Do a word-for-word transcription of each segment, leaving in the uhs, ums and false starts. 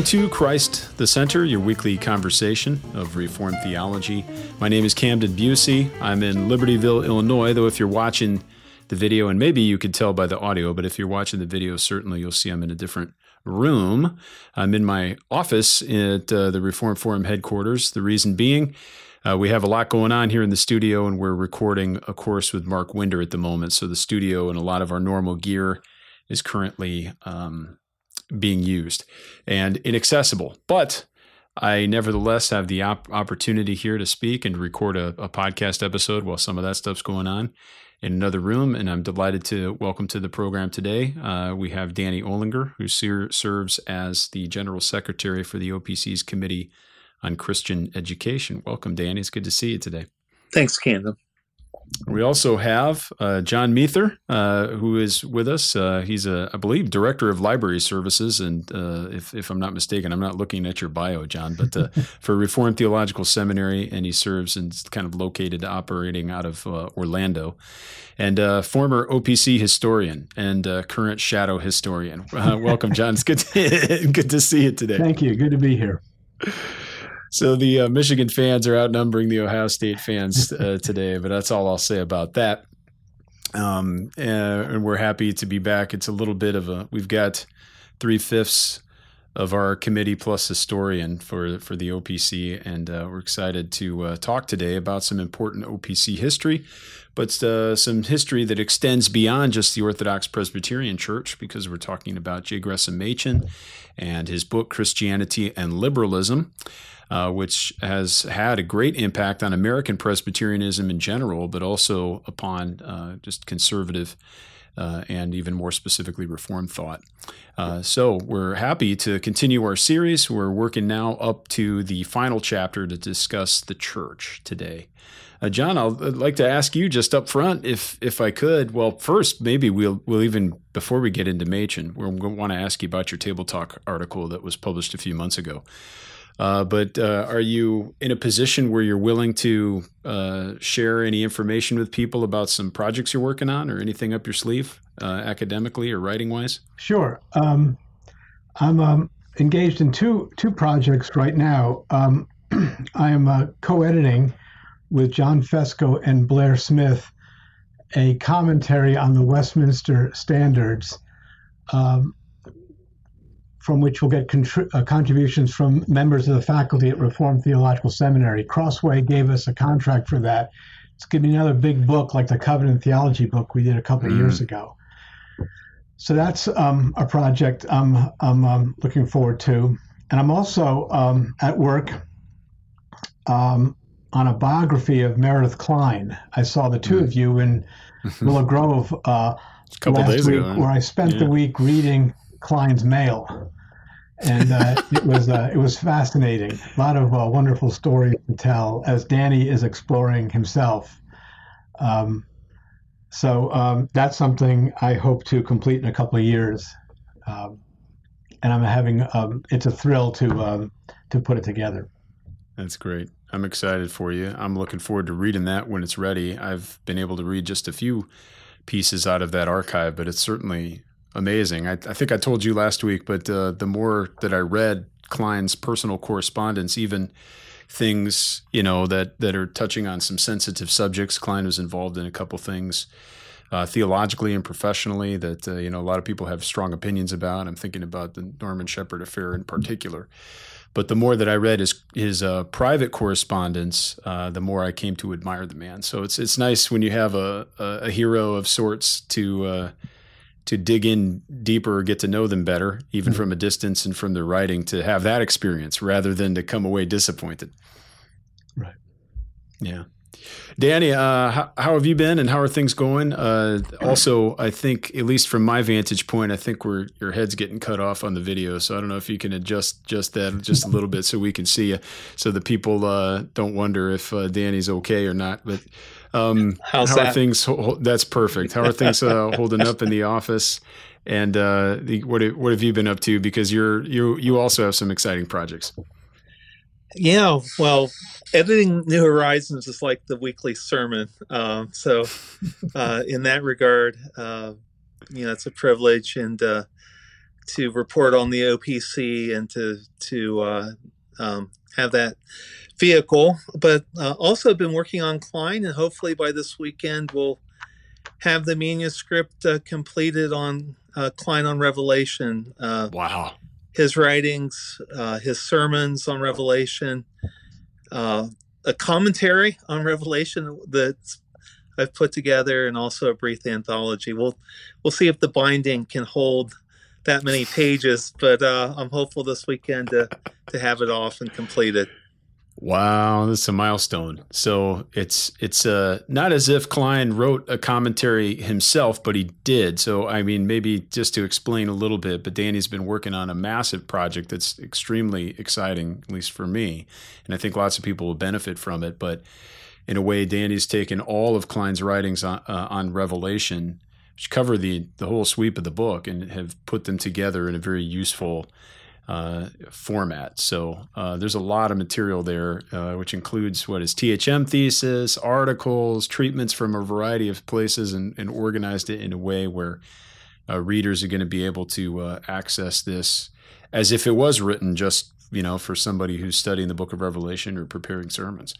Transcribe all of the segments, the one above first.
to Christ the Center, your weekly conversation of Reformed theology. My name is Camden Busey. I'm in Libertyville, Illinois, though if you're watching the video, and maybe you could tell by the audio, but if you're watching the video, certainly you'll see I'm in a different room. I'm in my office at uh, the Reformed Forum headquarters. The reason being, uh, we have a lot going on here in the studio, and we're recording a course with Mark Winder at the moment. So the studio and a lot of our normal gear is currently um, being used and inaccessible. But I nevertheless have the op- opportunity here to speak and record a, a podcast episode while some of that stuff's going on in another room. And I'm delighted to welcome to the program today. Uh, we have Danny Olinger, who ser- serves as the General Secretary for the O P C's Committee on Christian Education. Welcome, Danny. It's good to see you today. Thanks, Camden. We also have uh, John Meether, uh, who is with us. Uh, he's, a, I believe, Director of Library Services. And uh, if, if I'm not mistaken, I'm not looking at your bio, John, but uh, for Reformed Theological Seminary, and he serves and is kind of located, operating out of uh, Orlando. And uh, former O P C historian and uh, current shadow historian. Uh, welcome, John. It's good to, good to see you today. Thank you. Good to be here. So the uh, Michigan fans are outnumbering the Ohio State fans uh, today, but that's all I'll say about that. Um, and, and we're happy to be back. It's a little bit of a, we've got three-fifths of our committee plus historian for, for the O P C, and uh, we're excited to uh, talk today about some important O P C history, but uh, some history that extends beyond just the Orthodox Presbyterian Church, because we're talking about J. Gresham Machen and his book, Christianity and Liberalism. Uh, which has had a great impact on American Presbyterianism in general, but also upon uh, just conservative uh, and even more specifically Reformed thought. Uh, so we're happy to continue our series. We're working now up to the final chapter to discuss the church today. Uh, John, I'll, I'd like to ask you just up front, if if I could. Well, first, maybe we'll we'll even, before we get into Machen, we're going to want to ask you about your Table Talk article that was published a few months ago. Uh, but uh, are you in a position where you're willing to uh, share any information with people about some projects you're working on or anything up your sleeve, uh, academically or writing-wise? Sure. Um, I'm um, engaged in two two projects right now. Um, I am uh, co-editing with John Fesko and Blair Smith a commentary on the Westminster Standards, um, from which we'll get contri- uh, contributions from members of the faculty at Reformed Theological Seminary. Crossway gave us a contract for that. It's going to be another big book like the Covenant Theology book we did a couple of mm. years ago. So that's um, a project I'm, I'm um, looking forward to. And I'm also um, at work um, on a biography of Meredith Kline. I saw the two mm. of you in Willow Grove uh, a couple last days week, ago, where I spent yeah. the week reading Kline's mail, and uh, it was uh, it was fascinating. A lot of uh, wonderful stories to tell as Danny is exploring himself. Um, so um, that's something I hope to complete in a couple of years, um, and I'm having um, it's a thrill to um, to put it together. That's great. I'm excited for you. I'm looking forward to reading that when it's ready. I've been able to read just a few pieces out of that archive, but it's certainly amazing. I, I think I told you last week, but uh, the more that I read Kline's personal correspondence, even things, you know, that, that are touching on some sensitive subjects. Kline was involved in a couple things uh, theologically and professionally that, uh, you know, a lot of people have strong opinions about. I'm thinking about the Norman Shepherd affair in particular. But the more that I read his his uh, private correspondence, uh, the more I came to admire the man. So it's it's nice when you have a, a, a hero of sorts to uh, to dig in deeper, get to know them better, even mm-hmm. from a distance and from their writing, to have that experience rather than to come away disappointed. Right. Yeah. Danny, uh, how, how have you been and how are things going? Uh, also, I think, at least from my vantage point, I think we're, your head's getting cut off on the video. So I don't know if you can adjust just that just a little bit so we can see you, so that people uh, don't wonder if uh, Danny's okay or not. But um, How's how that? are things? That's perfect. How are things uh, holding up in the office? And uh, the, what what have you been up to? Because you're you you also have some exciting projects. Yeah, well, editing New Horizons is like the weekly sermon. Um, so uh, in that regard, uh, you know, it's a privilege. And uh, to report on the O P C and to to uh, um, have that vehicle. But uh, also been working on Klein, and hopefully by this weekend we'll have the manuscript uh, completed on uh, Klein on Revelation. Uh, wow. His writings, uh, his sermons on Revelation, uh, a commentary on Revelation that I've put together, and also a brief anthology. We'll we'll see if the binding can hold that many pages, but uh, I'm hopeful this weekend to to have it off and completed. Wow, this is a milestone. So it's it's uh, not as if Klein wrote a commentary himself, but he did. So, I mean, maybe just to explain a little bit, but Danny's been working on a massive project that's extremely exciting, at least for me. And I think lots of people will benefit from it. But in a way, Danny's taken all of Klein's writings on, uh, on Revelation, which cover the, the whole sweep of the book, and have put them together in a very useful Uh, format. So uh, there's a lot of material there, uh, which includes what is T H M thesis, articles, treatments from a variety of places, and, and organized it in a way where uh, readers are going to be able to uh, access this as if it was written just, you know, for somebody who's studying the book of Revelation or preparing sermons.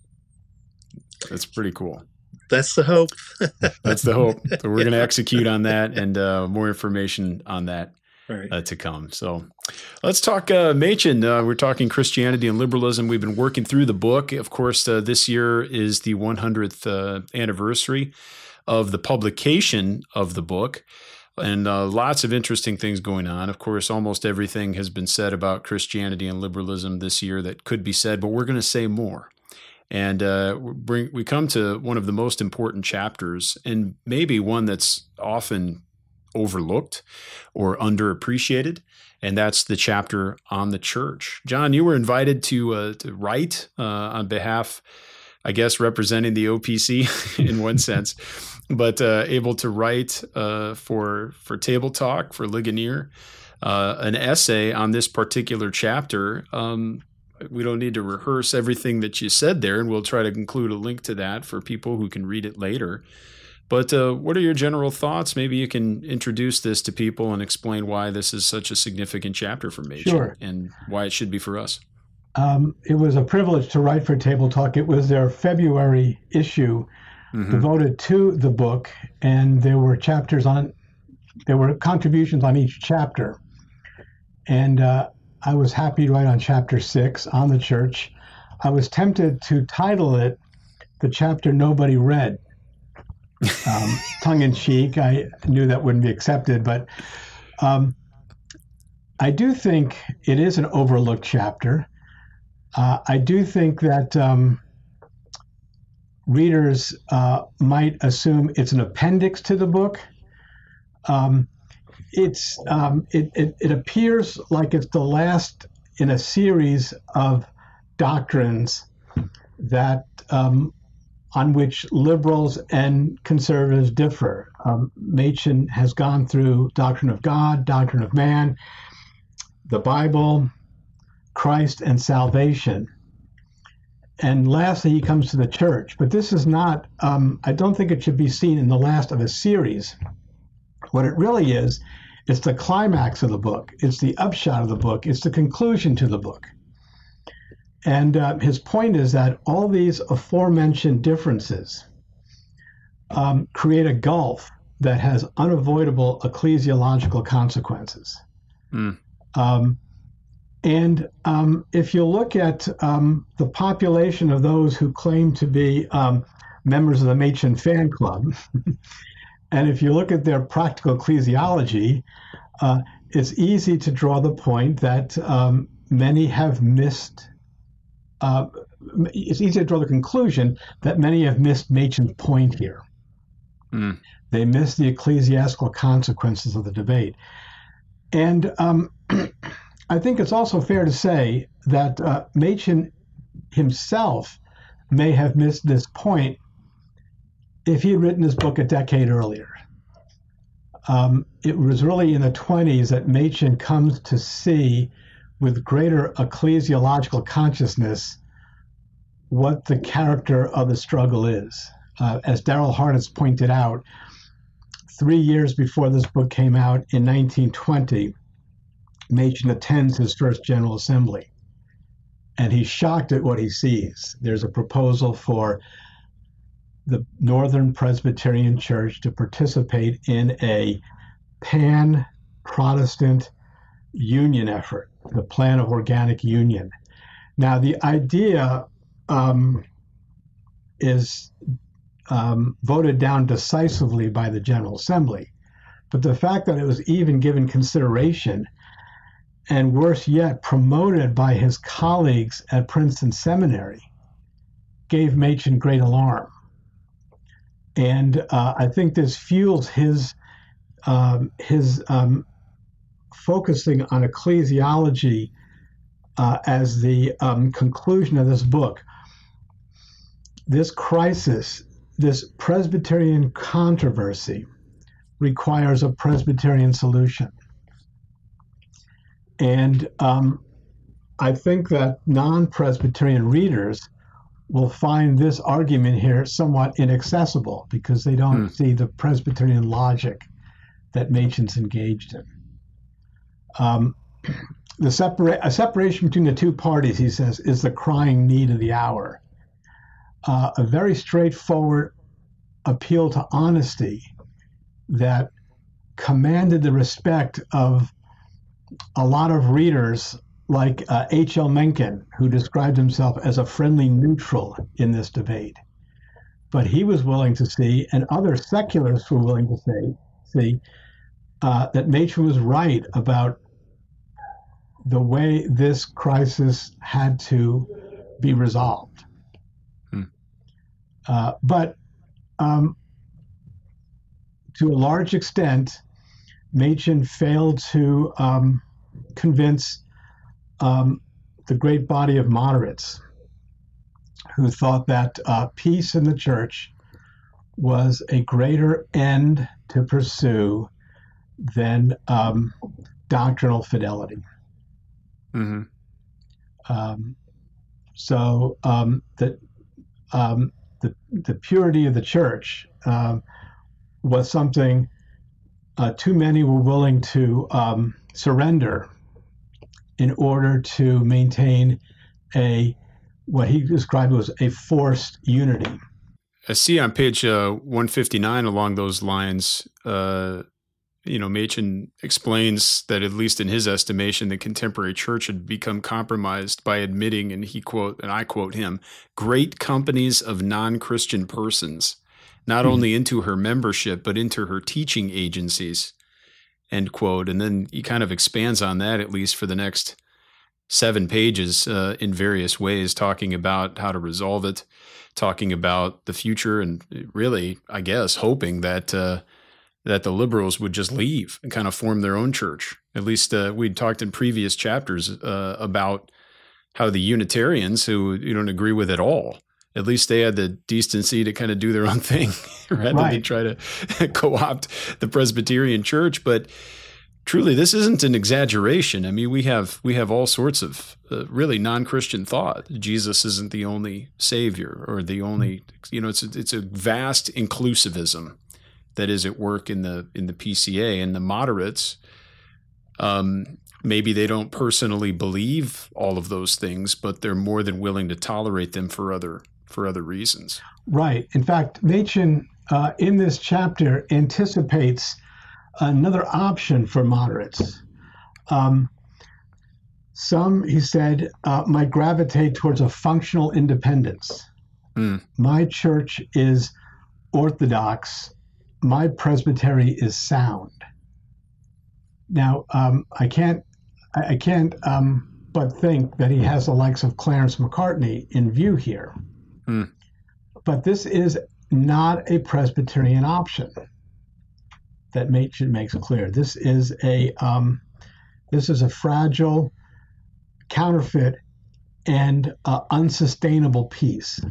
That's pretty cool. That's the hope. That's the hope. So we're going to execute on that, and uh, more information on that Right. Uh, to come. So let's talk uh, Machen. Uh, we're talking Christianity and liberalism. We've been working through the book. Of course, uh, this year is the one hundredth uh, anniversary of the publication of the book, and uh, lots of interesting things going on. Of course, almost everything has been said about Christianity and liberalism this year that could be said, but we're going to say more. And uh, we bring, we come to one of the most important chapters, and maybe one that's often overlooked or underappreciated, and that's the chapter on the church. John, you were invited to uh, to write uh, on behalf, I guess, representing the O P C in one sense, but uh, able to write uh, for for Table Talk, for Ligonier, uh, an essay on this particular chapter. Um, we don't need to rehearse everything that you said there, and we'll try to include a link to that for people who can read it later. But uh, what are your general thoughts? Maybe you can introduce this to people and explain why this is such a significant chapter for Machen, Sure. and why it should be for us. Um, it was a privilege to write for Table Talk. It was their February issue mm-hmm. devoted to the book, and there were chapters on, there were contributions on each chapter. And uh, I was happy to write on chapter six, on the church. I was tempted to title it the chapter nobody read. Um, tongue in cheek, I knew that wouldn't be accepted, but um, I do think it is an overlooked chapter. Uh, I do think that um, readers uh, might assume it's an appendix to the book. Um, it's um, it, it, it appears like it's the last in a series of doctrines that um, on which liberals and conservatives differ. Um, Machen has gone through doctrine of God, doctrine of man, the Bible, Christ, and salvation. And lastly, he comes to the church. But this is not, um, I don't think it should be seen in the last of a series. What it really is, it's the climax of the book. It's the upshot of the book. It's the conclusion to the book. And uh, his point is that all these aforementioned differences um, create a gulf that has unavoidable ecclesiological consequences. Mm. Um, and um, if you look at um, the population of those who claim to be um, members of the Machen fan club, and if you look at their practical ecclesiology, uh, it's easy to draw the point that um, many have missed Uh, it's easy to draw the conclusion that many have missed Machen's point here. Mm. They miss the ecclesiastical consequences of the debate. And um, I think it's also fair to say that uh, Machen himself may have missed this point if he had written his book a decade earlier. Um, it was really in the twenties that Machen comes to see with greater ecclesiological consciousness what the character of the struggle is. Uh, as Darrell Hart has pointed out, three years before this book came out in nineteen twenty, Machen attends his first General Assembly, and he's shocked at what he sees. There's a proposal for the Northern Presbyterian Church to participate in a pan-Protestant union effort, the plan of organic union. Now, the idea um, is um, voted down decisively by the General Assembly, but the fact that it was even given consideration, and worse yet, promoted by his colleagues at Princeton Seminary, gave Machen great alarm. And uh, I think this fuels his um, his um, focusing on ecclesiology uh, as the um, conclusion of this book. This crisis, this Presbyterian controversy, requires a Presbyterian solution. And um, I think that non-Presbyterian readers will find this argument here somewhat inaccessible because they don't mm. see the Presbyterian logic that Machen's engaged in. Um, the separa- a separation between the two parties, he says, is the crying need of the hour. Uh, a very straightforward appeal to honesty that commanded the respect of a lot of readers like uh, H L Mencken, who described himself as a friendly neutral in this debate. But he was willing to see, and other secularists were willing to say, see, uh, that Machen was right about the way this crisis had to be resolved. Hmm. Uh, but um, to a large extent, Machen failed to um, convince um, the great body of moderates who thought that uh, peace in the church was a greater end to pursue than um, doctrinal fidelity. Mm-hmm. Um, so um, the, um, the the purity of the church um, was something uh, too many were willing to um, surrender in order to maintain a what he described as a forced unity. I see on page uh, one fifty-nine along those lines, uh, you know, Machen explains that at least in his estimation, the contemporary church had become compromised by admitting, and he quote, and I quote him, great companies of non-Christian persons, not mm-hmm. only into her membership, but into her teaching agencies, end quote. And then he kind of expands on that, at least for the next seven pages uh, in various ways, talking about how to resolve it, talking about the future, and really, I guess, hoping that uh, that the liberals would just leave and kind of form their own church. At least uh, we'd talked in previous chapters uh, about how the Unitarians, who you don't agree with at all, at least they had the decency to kind of do their own thing rather right. than try to co-opt the Presbyterian church. But truly, this isn't an exaggeration. I mean, we have we have all sorts of uh, really non-Christian thought. Jesus isn't the only savior or the only, you know, it's a, it's a vast inclusivism that is at work in the in the P C A, and the moderates. Um, maybe they don't personally believe all of those things, but they're more than willing to tolerate them for other for other reasons. Right. In fact, Machen uh, in this chapter anticipates another option for moderates. Um, some, he said, uh, might gravitate towards a functional independence. Mm. My church is orthodox. My presbytery is sound. Now, um, I can't, I can't um, but think that he has the likes of Clarence Macartney in view here. Mm. But this is not a Presbyterian option that Machen makes clear. This is a um, this is a fragile, counterfeit, and uh, unsustainable piece,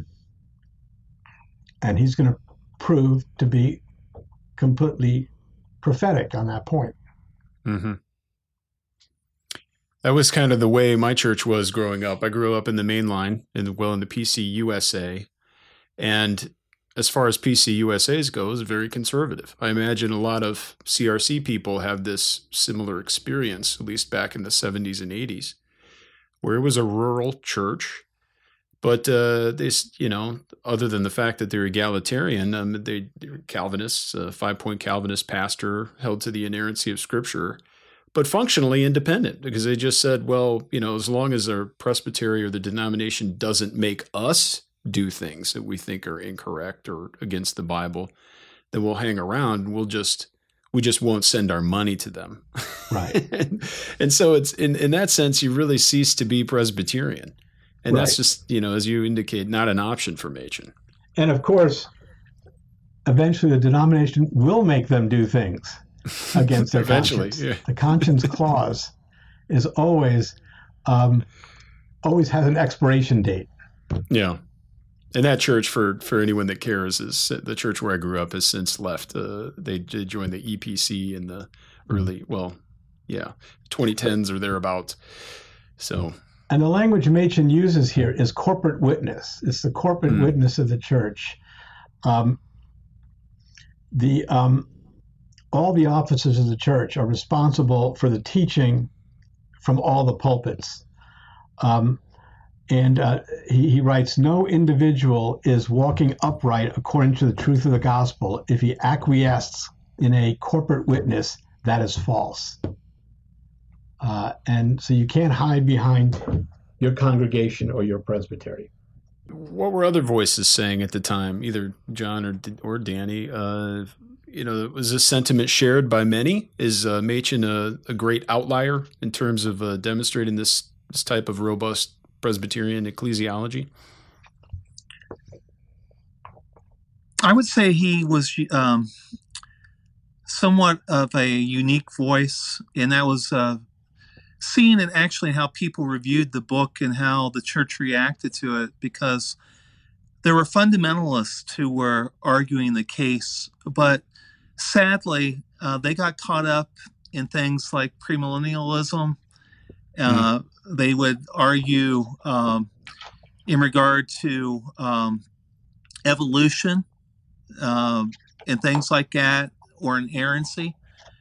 and he's going to prove to be completely prophetic on that point. Mm-hmm. That was kind of the way my church was growing up. I grew up in the main line, in the, well, in the P C U S A, and as far as P C U S As goes, very conservative. I imagine a lot of C R C people have this similar experience, at least back in the seventies and eighties, where it was a rural church. But uh, they, you know, other than the fact that they're egalitarian, um, they, they're Calvinists, a five-point Calvinist pastor held to the inerrancy of Scripture, but functionally independent, because they just said, well, you know, as long as our presbytery or the denomination doesn't make us do things that we think are incorrect or against the Bible, then we'll hang around. And we'll just we just won't send our money to them, right? and, and so it's in in that sense, you really cease to be Presbyterian. And right. That's just, you know, as you indicate, not an option for Machen. And of course, eventually the denomination will make them do things against their eventually, conscience. Yeah. The conscience clause is always, um, always has an expiration date. Yeah. And that church, for, for anyone that cares, is the church where I grew up has since left. Uh, they did join the E P C in the early, well, yeah, twenty tens or thereabouts. So... And the language Machen uses here is corporate witness. It's the corporate mm. witness of the church. Um, the um, all the officers of the church are responsible for the teaching from all the pulpits. Um, and uh, he, he writes, no individual is walking upright according to the truth of the gospel if he acquiesces in a corporate witness that is false. Uh, and so you can't hide behind your congregation or your presbytery. What were other voices saying at the time, either John or or Danny? Uh, you know, was this sentiment shared by many? Is uh, Machen a, a great outlier in terms of uh, demonstrating this, this type of robust Presbyterian ecclesiology? I would say he was um, somewhat of a unique voice, and that was uh, seen in actually how people reviewed the book and how the church reacted to it, because there were fundamentalists who were arguing the case, but sadly, uh, they got caught up in things like premillennialism. Uh, mm-hmm. They would argue um, in regard to um, evolution um, and things like that, or inerrancy.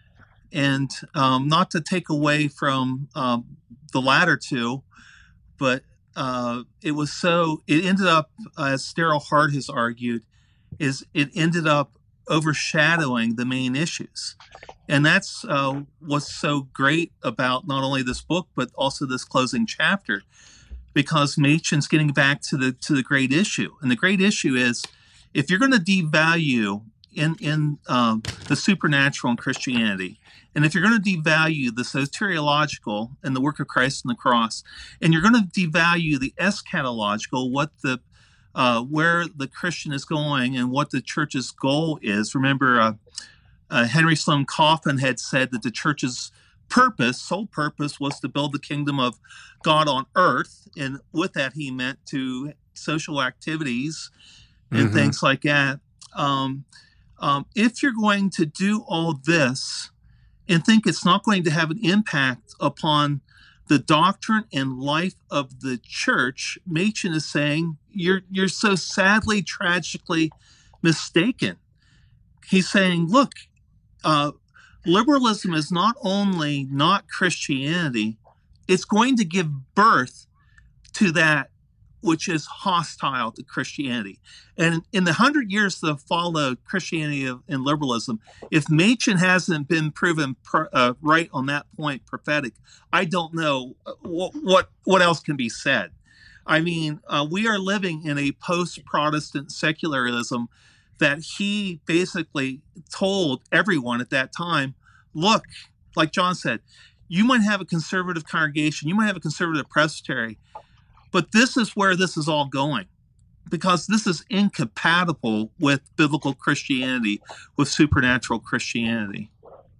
And um, not to take away from um, the latter two, but uh, it was so, it ended up, as Daryl Hart has argued, is it ended up overshadowing the main issues. And that's uh, what's so great about not only this book, but also this closing chapter, because Machen's getting back to the to the great issue. And the great issue is, if you're going to devalue in, in um, the supernatural in Christianity, and if you're going to devalue the soteriological and the work of Christ on the cross, and you're going to devalue the eschatological, what the uh, where the Christian is going and what the church's goal is. Remember, uh, uh, Henry Sloane Coffin had said that the church's purpose, sole purpose, was to build the kingdom of God on earth, and with that he meant to social activities and mm-hmm. things like that. Um, um, if you're going to do all this and think it's not going to have an impact upon the doctrine and life of the church, Machen is saying you're you're so sadly, tragically mistaken. He's saying, look, uh, liberalism is not only not Christianity, it's going to give birth to that which is hostile to Christianity. And in the hundred years that followed Christianity and liberalism, if Machen hasn't been proven per, uh, right on that point, prophetic, I don't know what what, what else can be said. I mean, uh, we are living in a post-Protestant secularism that he basically told everyone at that time, look, like John said, you might have a conservative congregation, you might have a conservative presbytery, but this is where this is all going, because this is incompatible with biblical Christianity, with supernatural Christianity.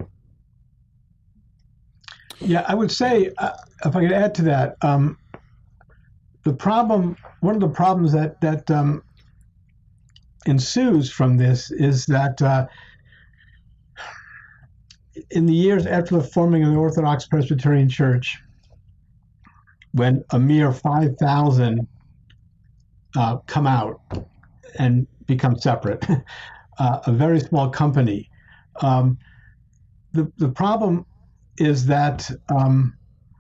Yeah, I would say, uh, if I could add to that, um, the problem, one of the problems that, that um, ensues from this is that uh, in the years after the forming of the Orthodox Presbyterian Church, when a mere five thousand uh, come out and become separate, uh, a very small company. Um, the the problem is that um,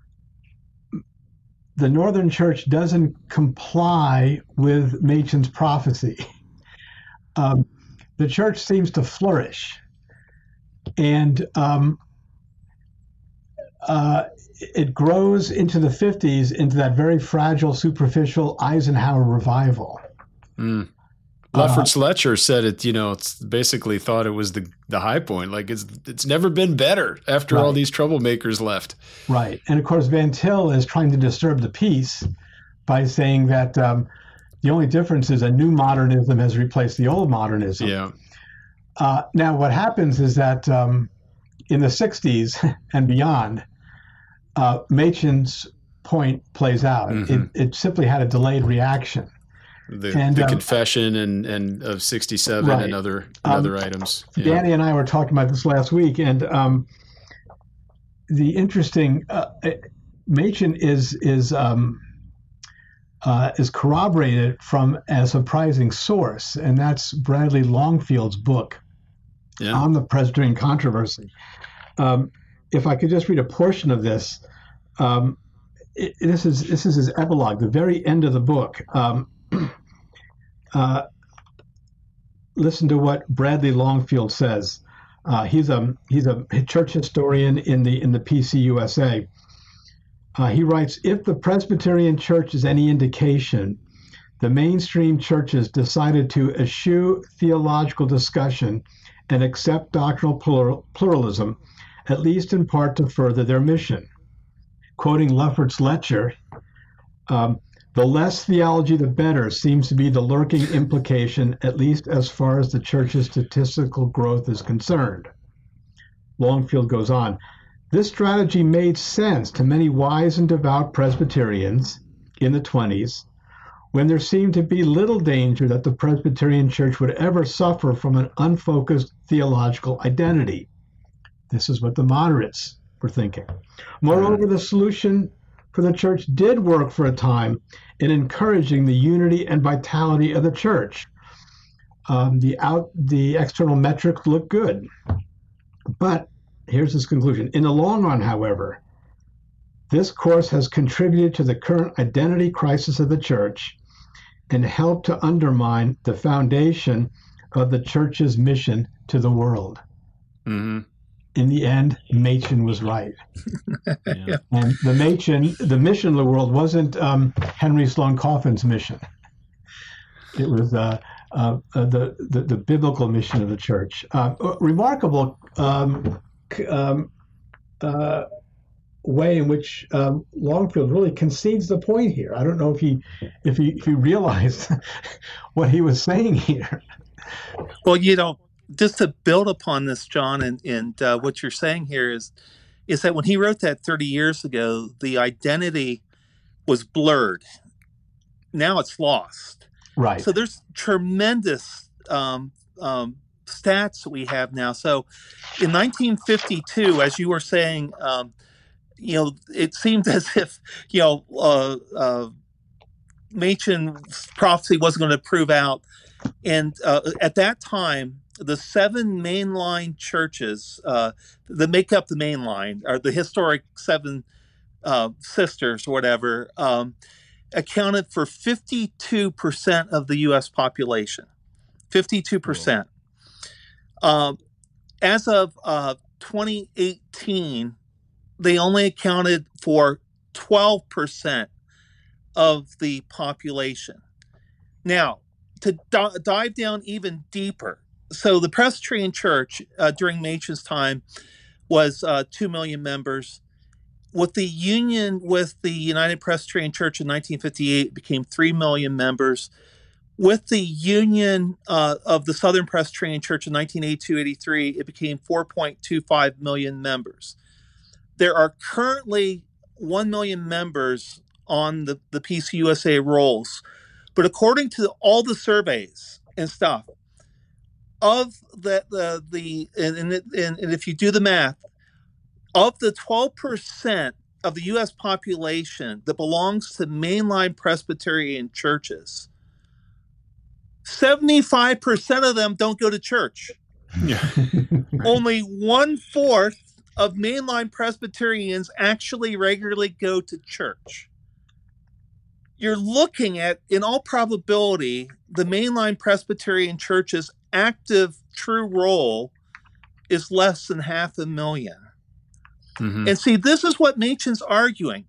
the Northern Church doesn't comply with Machen's prophecy. Um, the church seems to flourish, and um, uh, it grows into the fifties into that very fragile, superficial Eisenhower revival. Mm. Lefferts uh, Fletcher said it, you know, it's basically thought it was the, the high point. Like it's it's never been better after right. all these troublemakers left. Right. And of course, Van Til is trying to disturb the peace by saying that um, the only difference is a new modernism has replaced the old modernism. Yeah. Uh, now, what happens is that um, in the sixties and beyond, uh, Machen's point plays out. Mm-hmm. It, it simply had a delayed reaction. The, and, the um, confession and, and of sixty-seven right. and other and um, other items. Yeah. Danny and I were talking about this last week, and um, the interesting uh, Machen is is um, uh, is corroborated from a surprising source, and that's Bradley Longfield's book yeah. on the Presbyterian controversy. Um, if I could just read a portion of this, um, it, this is this is his epilogue, the very end of the book. Um, Uh, listen to what Bradley Longfield says. Uh, he's a he's a church historian in the in the P C U S A. Uh, he writes, if the Presbyterian Church is any indication, the mainstream churches decided to eschew theological discussion and accept doctrinal plural, pluralism, at least in part to further their mission. Quoting Lefferts Fletcher, um, the less theology, the better seems to be the lurking implication, at least as far as the church's statistical growth is concerned. Longfield goes on. This strategy made sense to many wise and devout Presbyterians in the twenties, when there seemed to be little danger that the Presbyterian Church would ever suffer from an unfocused theological identity. This is what the moderates were thinking. Moreover, the solution for the church did work for a time in encouraging the unity and vitality of the church. Um, the out, the external metrics look good. But here's his conclusion. In the long run, however, this course has contributed to the current identity crisis of the church and helped to undermine the foundation of the church's mission to the world. Mm-hmm. In the end, Machen was right. Yeah. And the Machen, the mission of the world wasn't um, Henry Sloane Coffin's mission. It was uh, uh, uh, the, the the biblical mission of the church. Uh, remarkable um, um, uh, way in which um, Longfield really concedes the point here. I don't know if he if he if he realized what he was saying here. Well, you know, just to build upon this, John, and and uh, what you're saying here is is that when he wrote that thirty years ago, the identity was blurred. Now it's lost. Right. So there's tremendous um, um, stats that we have now. So in nineteen fifty-two, as you were saying, um, you know, it seemed as if, you know, uh, uh, Machen's prophecy wasn't going to prove out. And uh, at that time, the seven mainline churches uh, that make up the mainline, or the historic seven uh, sisters or whatever, um, accounted for fifty-two percent of the U S population. fifty-two percent. Um, as of uh, twenty eighteen, they only accounted for twelve percent of the population. Now, to d- dive down even deeper, so the Presbyterian Church uh, during Machen's time was uh, two million members. With the union with the United Presbyterian Church in nineteen fifty-eight, it became three million members. With the union uh, of the Southern Presbyterian Church in nineteen eighty-two eighty-three, it became four point two five million members. There are currently one million members on the, the P C U S A rolls. But according to all the surveys and stuff, of the, the, the and, and, and, and if you do the math, of the twelve percent of the U S population that belongs to mainline Presbyterian churches, seventy-five percent of them don't go to church. Yeah. Only one-fourth of mainline Presbyterians actually regularly go to church. You're looking at, in all probability, the mainline Presbyterian Church's active true role is less than half a million. Mm-hmm. And see, this is what Machen's arguing.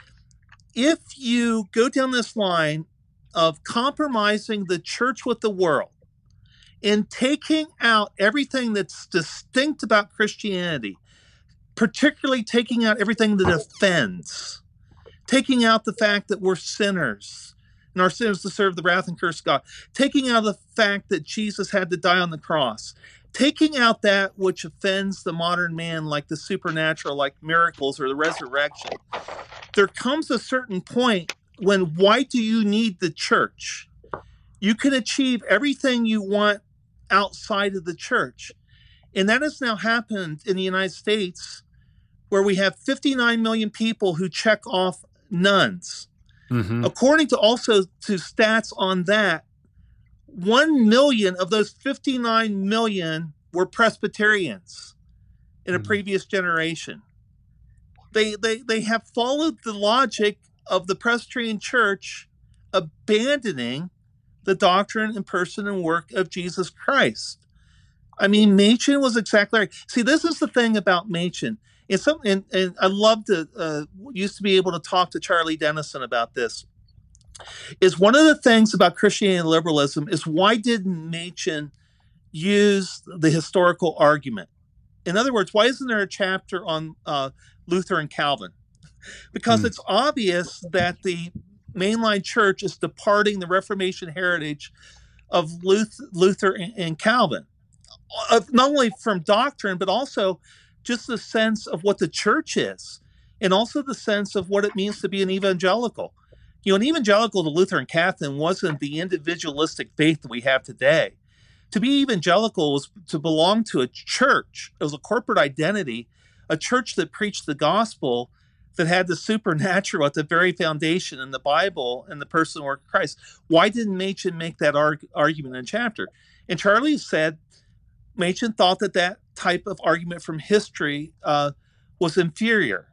If you go down this line of compromising the church with the world and taking out everything that's distinct about Christianity, particularly taking out everything that offends, taking out the fact that we're sinners and our sins deserve the wrath and curse of God, taking out the fact that Jesus had to die on the cross, taking out that which offends the modern man, like the supernatural, like miracles or the resurrection, there comes a certain point when, why do you need the church? You can achieve everything you want outside of the church. And that has now happened in the United States, where we have fifty-nine million people who check off nuns. Mm-hmm. According to also to stats on that, one million of those fifty-nine million were Presbyterians in a mm-hmm. previous generation. They, they, they have followed the logic of the Presbyterian Church abandoning the doctrine and person and work of Jesus Christ. I mean, Machen was exactly right. See, this is the thing about Machen. And, some, and, and I love to, uh, used to be able to talk to Charlie Dennison about this, is one of the things about Christianity and liberalism is, why didn't Machen use the historical argument? In other words, why isn't there a chapter on uh, Luther and Calvin? Because mm. it's obvious that the mainline church is departing the Reformation heritage of Luther, Luther and, and Calvin, uh, not only from doctrine, but also just the sense of what the church is, and also the sense of what it means to be an evangelical. You know, an evangelical to Luther and Calvin wasn't the individualistic faith that we have today. To be evangelical was to belong to a church. It was a corporate identity, a church that preached the gospel, that had the supernatural at the very foundation in the Bible and the person and work of Christ. Why didn't Machen make that arg- argument in a chapter? And Charlie said Machen thought that that type of argument from history uh, was inferior.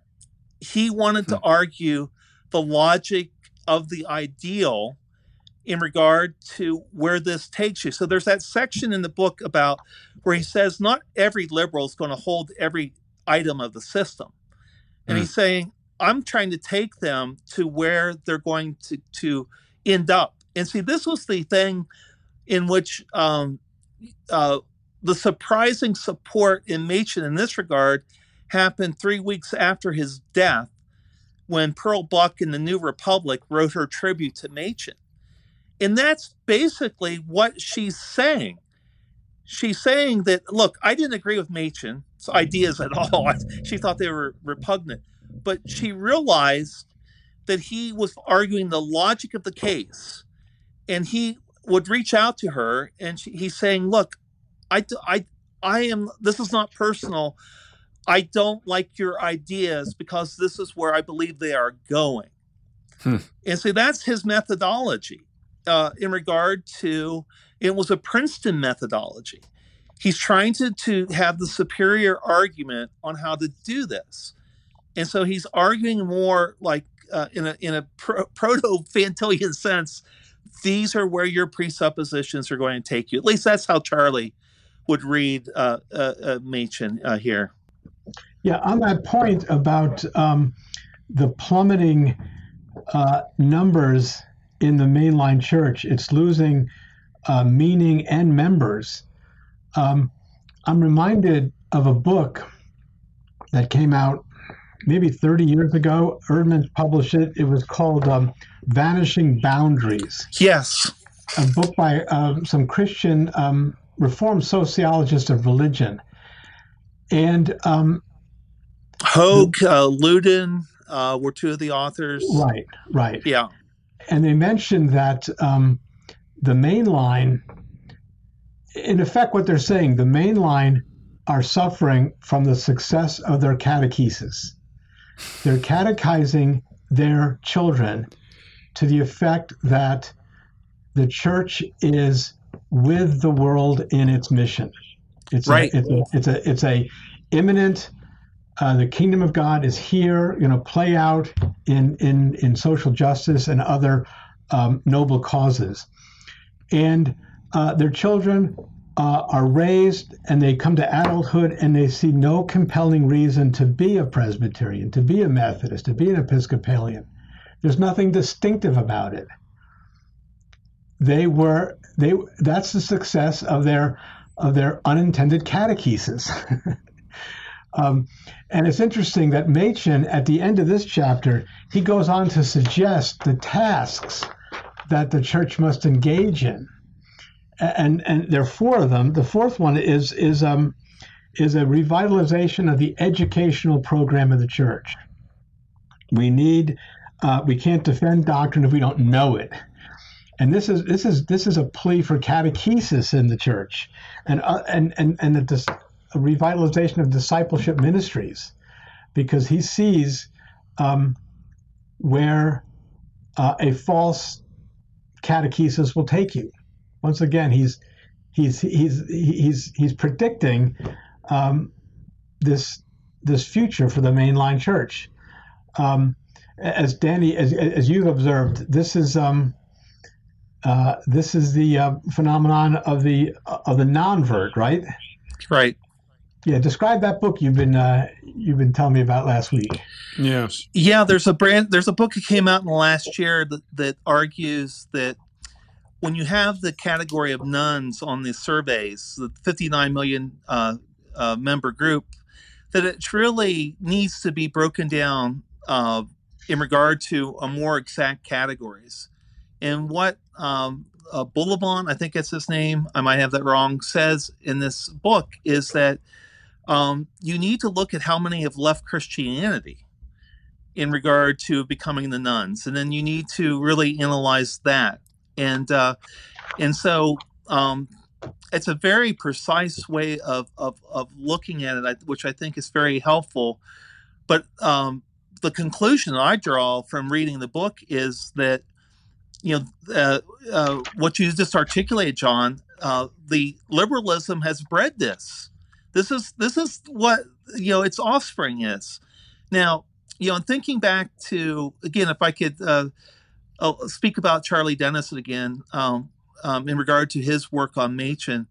He wanted hmm. to argue the logic of the ideal in regard to where this takes you. So there's that section in the book about where he says not every liberal is going to hold every item of the system. And mm. he's saying, I'm trying to take them to where they're going to, to end up. And see, this was the thing in which um, uh, the surprising support in Machen in this regard happened three weeks after his death, when Pearl Buck in the New Republic wrote her tribute to Machen. And that's basically what she's saying. She's saying that, look, I didn't agree with Machen's ideas at all. She thought they were repugnant. But she realized that he was arguing the logic of the case. And he would reach out to her, and she, he's saying, look, I, I, I am, this is not personal. I don't like your ideas because this is where I believe they are going. Hmm. And so that's his methodology uh, in regard to, it was a Princeton methodology. He's trying to, to have the superior argument on how to do this. And so he's arguing more like uh, in a in a pro- proto-Fantillian sense, these are where your presuppositions are going to take you. At least that's how Charlie would read uh, uh, uh, Machen uh, here. Yeah, on that point about um, the plummeting uh, numbers in the mainline church, it's losing uh, meaning and members. Um, I'm reminded of a book that came out maybe thirty years ago. Erdman published it. It was called um, Vanishing Boundaries. Yes. A book by uh, some Christian um, Reformed sociologist of religion. And um, Hogue, uh, Luden uh, were two of the authors. Right, right. Yeah. And they mentioned that um, the mainline, in effect, what they're saying, the mainline are suffering from the success of their catechesis. They're catechizing their children to the effect that the church is with the world in its mission. It's right. A, it's a it's a it's a imminent. Uh, the kingdom of God is here, you know, play out in in in social justice and other um, noble causes, and uh, their children uh, are raised and they come to adulthood and they see no compelling reason to be a Presbyterian, to be a Methodist, to be an Episcopalian. There's nothing distinctive about it. They were they. That's the success of their of their unintended catechesis. um, and it's interesting that Machen, at the end of this chapter, he goes on to suggest the tasks that the church must engage in, and and there are four of them. The fourth one is is um is a revitalization of the educational program of the church. We need uh, we can't defend doctrine if we don't know it. And this is this is this is a plea for catechesis in the church, and uh, and and and a, dis, a revitalization of discipleship ministries, because he sees um, where uh, a false catechesis will take you. Once again, he's he's he's he's he's predicting um, this this future for the mainline church. Um, as Danny, as as you've observed, this is. Um, Uh, this is the uh, phenomenon of the of the non-vert, right? Right. Yeah. Describe that book you've been uh, you've been telling me about last week. Yeah. Yeah. There's a brand. There's a book that came out in the last year that, that argues that when you have the category of nuns on the surveys, the fifty-nine million uh, uh, member group, that it really needs to be broken down uh, in regard to a more exact categories. And what um, uh, Bullivant, I think it's his name, I might have that wrong, says in this book is that um, you need to look at how many have left Christianity in regard to becoming the nuns, and then you need to really analyze that. And uh, and so um, it's a very precise way of of, of looking at it, which I think is very helpful. But um, the conclusion I draw from reading the book is that, you know, uh, uh, what you just articulated, John, uh, the liberalism has bred this. This is this is what, you know, its offspring is. Now, you know, thinking back to, again, if I could uh, I'll speak about Charlie Dennison again um, um, in regard to his work on Machen.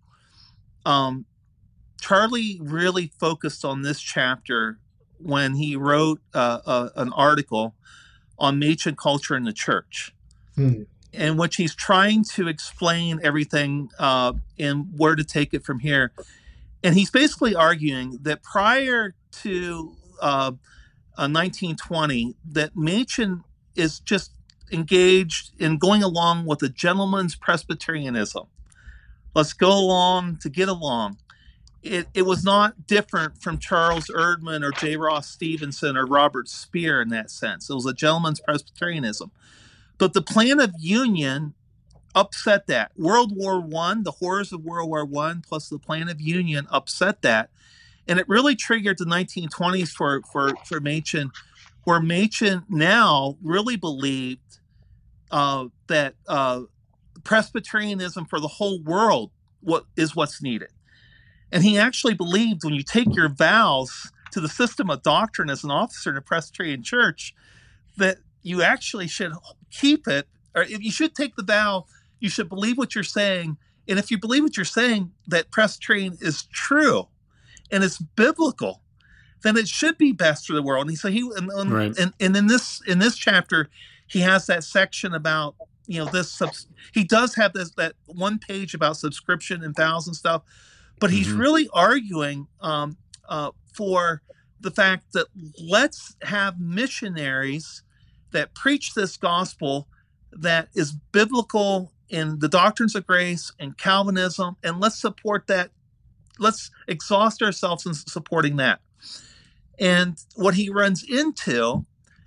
Um, Charlie really focused on this chapter when he wrote uh, uh, an article on Machen culture in the church. Hmm. In which he's trying to explain everything uh, and where to take it from here. And he's basically arguing that prior to uh, uh, nineteen twenty, that Machen is just engaged in going along with a gentleman's Presbyterianism. Let's go along to get along. It, it was not different from Charles Erdman or J. Ross Stevenson or Robert Speer in that sense. It was a gentleman's Presbyterianism. But the plan of union upset that. World War One, the horrors of World War One, plus the plan of union upset that. And it really triggered the nineteen twenties for, for, for Machen, where Machen now really believed uh, that uh, Presbyterianism for the whole world what, is what's needed. And he actually believed when you take your vows to the system of doctrine as an officer in a Presbyterian church, that you actually should keep it, or if you should take the vow, you should believe what you're saying. And if you believe what you're saying, that Presbyterian is true and it's biblical, then it should be best for the world. And he so he and, and, right. and, and in this in this chapter, he has that section about, you know, this subs, he does have this that one page about subscription and vows and stuff, but he's mm-hmm. really arguing um, uh, for the fact that let's have missionaries that preach this gospel that is biblical in the doctrines of grace and Calvinism, and let's support that. Let's exhaust ourselves in supporting that. And what he runs into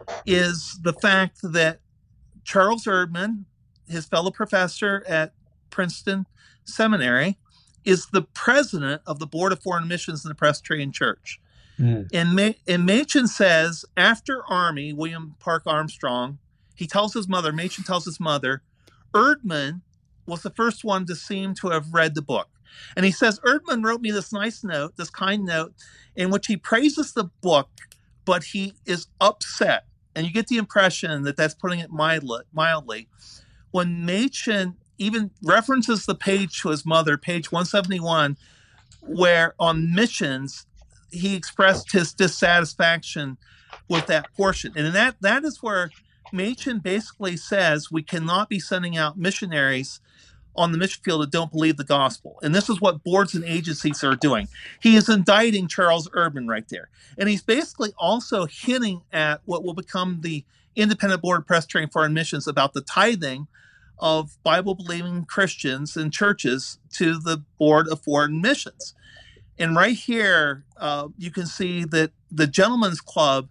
is the fact that Charles Erdman, his fellow professor at Princeton Seminary, is the president of the Board of Foreign Missions in the Presbyterian Church. Mm. And, Ma- and Machen says, after Army, William Park Armstrong, he tells his mother, Machen tells his mother, Erdman was the first one to seem to have read the book. And he says, Erdman wrote me this nice note, this kind note, in which he praises the book, but he is upset. And you get the impression that that's putting it mildly. mildly. When Machen even references the page to his mother, page one seventy-one, where on missions, he expressed his dissatisfaction with that portion. And that that is where Machen basically says we cannot be sending out missionaries on the mission field that don't believe the gospel. And this is what boards and agencies are doing. He is indicting Charles Erdman right there. And he's basically also hinting at what will become the Independent Board of Presbyterian Foreign Missions about the tithing of Bible-believing Christians and churches to the Board of Foreign Missions. And right here, uh, you can see that the Gentlemen's Club,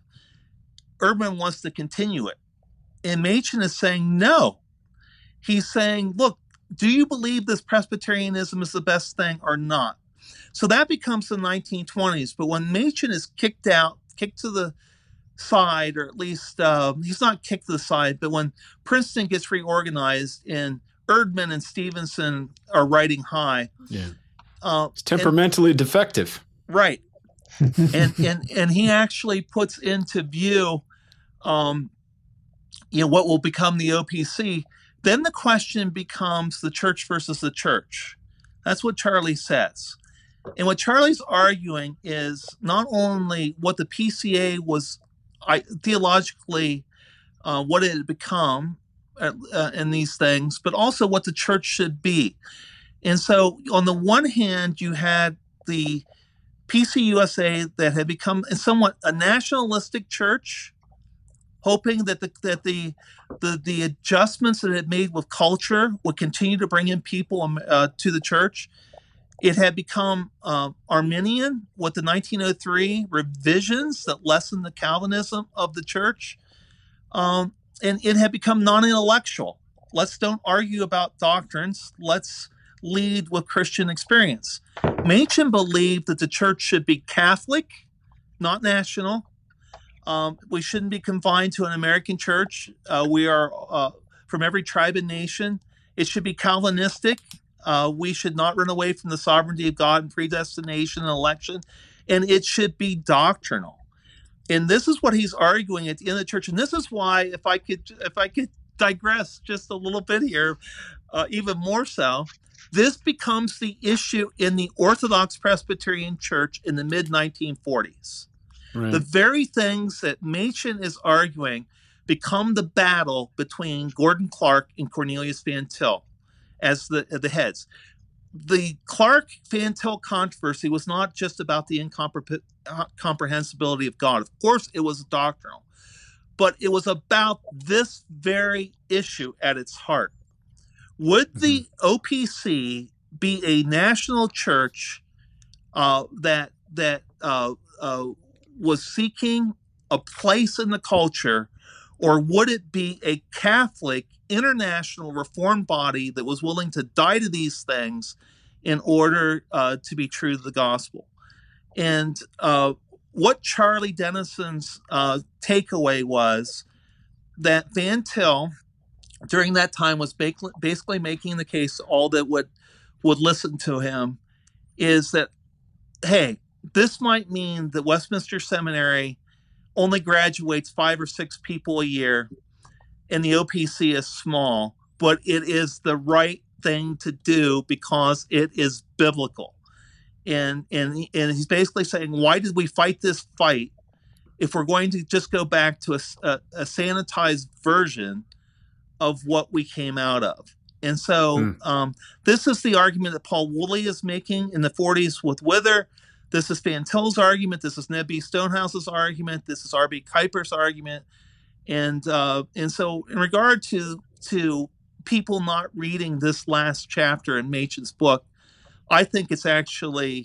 Erdman wants to continue it. And Machen is saying no. He's saying, look, do you believe this Presbyterianism is the best thing or not? So that becomes the nineteen twenties. But when Machen is kicked out, kicked to the side, or at least uh, he's not kicked to the side, but when Princeton gets reorganized and Erdman and Stevenson are riding high. Yeah. Uh, it's temperamentally and, defective. Right. and, and, and he actually puts into view, um, you know, what will become the O P C. Then the question becomes the church versus the church. That's what Charlie says. And what Charlie's arguing is not only what the P C A was I, theologically, uh, what it had become uh, uh, in these things, but also what the church should be. And so on the one hand, you had the P C U S A that had become somewhat a nationalistic church, hoping that the that the the, the adjustments that it had made with culture would continue to bring in people uh, to the church. It had become uh, Arminian with the nineteen oh three revisions that lessened the Calvinism of the church. Um, and it had become non-intellectual. Let's don't argue about doctrines. Let's lead with Christian experience. Machen believed that the church should be Catholic, not national. Um, we shouldn't be confined to an American church. Uh, we are uh, from every tribe and nation. It should be Calvinistic. Uh, we should not run away from the sovereignty of God and predestination and election. And it should be doctrinal. And this is what he's arguing at the end of the church. And this is why, if I could, if I could digress just a little bit here, uh, even more so, this becomes the issue in the Orthodox Presbyterian Church in the mid nineteen forties. Right. The very things that Machen is arguing become the battle between Gordon Clark and Cornelius Van Til as the the heads. The Clark-Van Til controversy was not just about the incomprehensibility of God. Of course, it was doctrinal. But it was about this very issue at its heart. Would the mm-hmm. O P C be a national church uh, that that uh, uh, was seeking a place in the culture, or would it be a Catholic international reformed body that was willing to die to these things in order uh, to be true to the gospel? And uh, what Charlie Dennison's uh, takeaway was that Van Til, during that time, was basically making the case to all that would would listen to him, is that, hey, this might mean that Westminster Seminary only graduates five or six people a year, and the O P C is small, but it is the right thing to do because it is biblical. And and and he's basically saying, why did we fight this fight if we're going to just go back to a, a, a sanitized version of what we came out of? And so mm. um, this is the argument that Paul Woolley is making in the forties with Wither. This is Van Til's argument. This is Ned B. Stonehouse's argument. This is R B. Kuyper's argument. And uh, and so in regard to to people not reading this last chapter in Machen's book, I think it's actually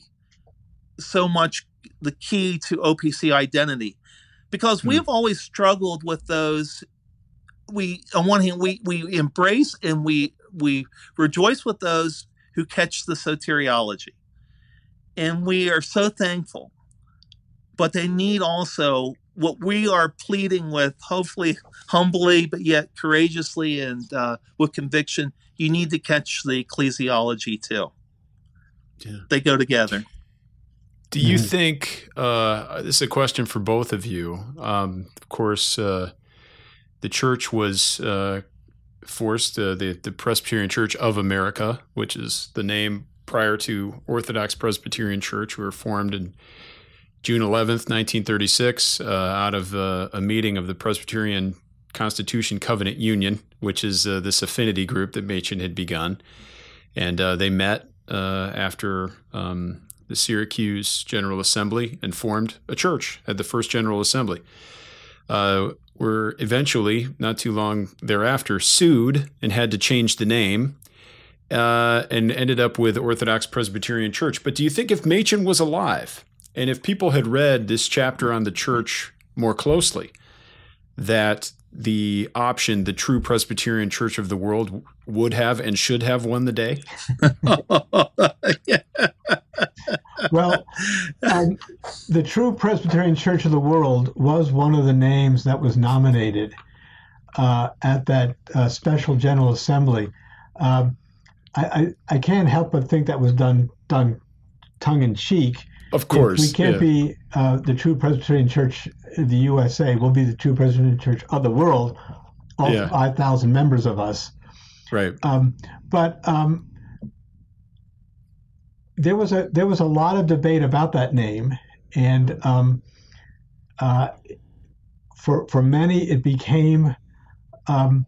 so much the key to O P C identity, because mm. we've always struggled with those. We, on one hand, we we embrace and we we rejoice with those who catch the soteriology, and we are so thankful. But they need also what we are pleading with, hopefully humbly, but yet courageously and uh, with conviction, you need to catch the ecclesiology too. Yeah. They go together. Do you mm-hmm. think, uh, this is a question for both of you. Um, of course, uh, the church was uh, forced, uh, the, the Presbyterian Church of America, which is the name prior to Orthodox Presbyterian Church, were formed in June eleventh, nineteen thirty-six, uh, out of uh, a meeting of the Presbyterian Constitution Covenant Union, which is uh, this affinity group that Machen had begun. And uh, they met uh, after um, the Syracuse General Assembly and formed a church, had the first General Assembly. Uh, were eventually, not too long thereafter, sued and had to change the name uh, and ended up with Orthodox Presbyterian Church. But do you think if Machen was alive, and if people had read this chapter on the church more closely, that the option, the true Presbyterian Church of the world, would have and should have won the day? Well, um, the true Presbyterian Church of the world was one of the names that was nominated uh, at that uh, special General Assembly. Um, I, I, I can't help but think that was done done tongue in cheek. Of course. We can't yeah. be uh, the true Presbyterian Church in the U S A. We'll be the true Presbyterian Church of the world, all yeah. five thousand members of us. Right. Um, but um, there was a there was a lot of debate about that name, and um, uh, for for many it became um,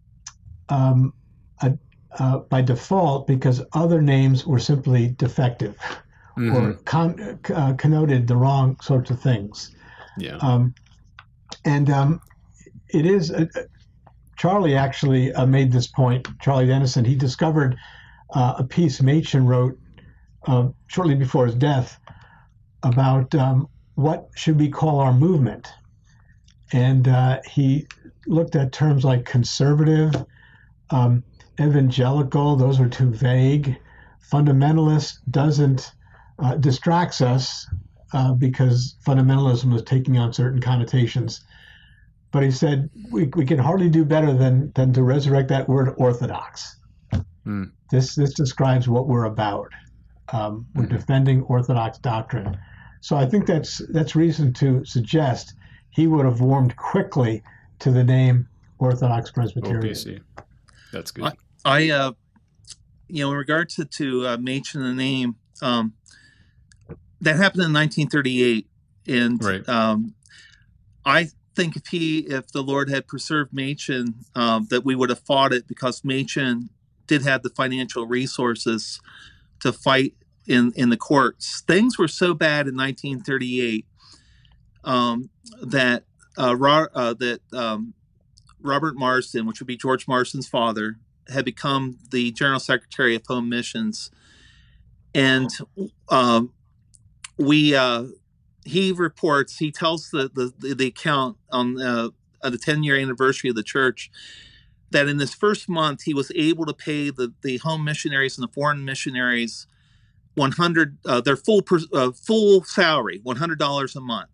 um, a, uh, by default because other names were simply defective. Mm-hmm. Or con- uh, connoted the wrong sorts of things. Yeah. Um, and um, it is, uh, Charlie actually uh, made this point, Charlie Dennison. He discovered uh, a piece Machen wrote uh, shortly before his death about um, what should we call our movement. And uh, he looked at terms like conservative, um, evangelical, those were too vague. Fundamentalist doesn't Uh, distracts us uh, because fundamentalism was taking on certain connotations. But he said we, we can hardly do better than than to resurrect that word orthodox. Mm. This this describes what we're about. Um, we're mm. defending orthodox doctrine. So I think that's that's reason to suggest he would have warmed quickly to the name Orthodox Presbyterian. O P C. That's good. I, I uh, you know, in regard to to uh, Machen the name. Um, That happened in nineteen thirty-eight, and right. um, I think if he, if the Lord had preserved Machen, um, that we would have fought it because Machen did have the financial resources to fight in, in the courts. Things were so bad in nineteen thirty-eight um, that uh, Ro- uh, that um, Robert Marsden, which would be George Marsden's father, had become the General Secretary of Home Missions, and um, We uh, he reports he tells the the, the account on uh, the ten year anniversary of the church that in this first month he was able to pay the, the home missionaries and the foreign missionaries one hundred uh, their full uh, full salary one hundred dollars a month,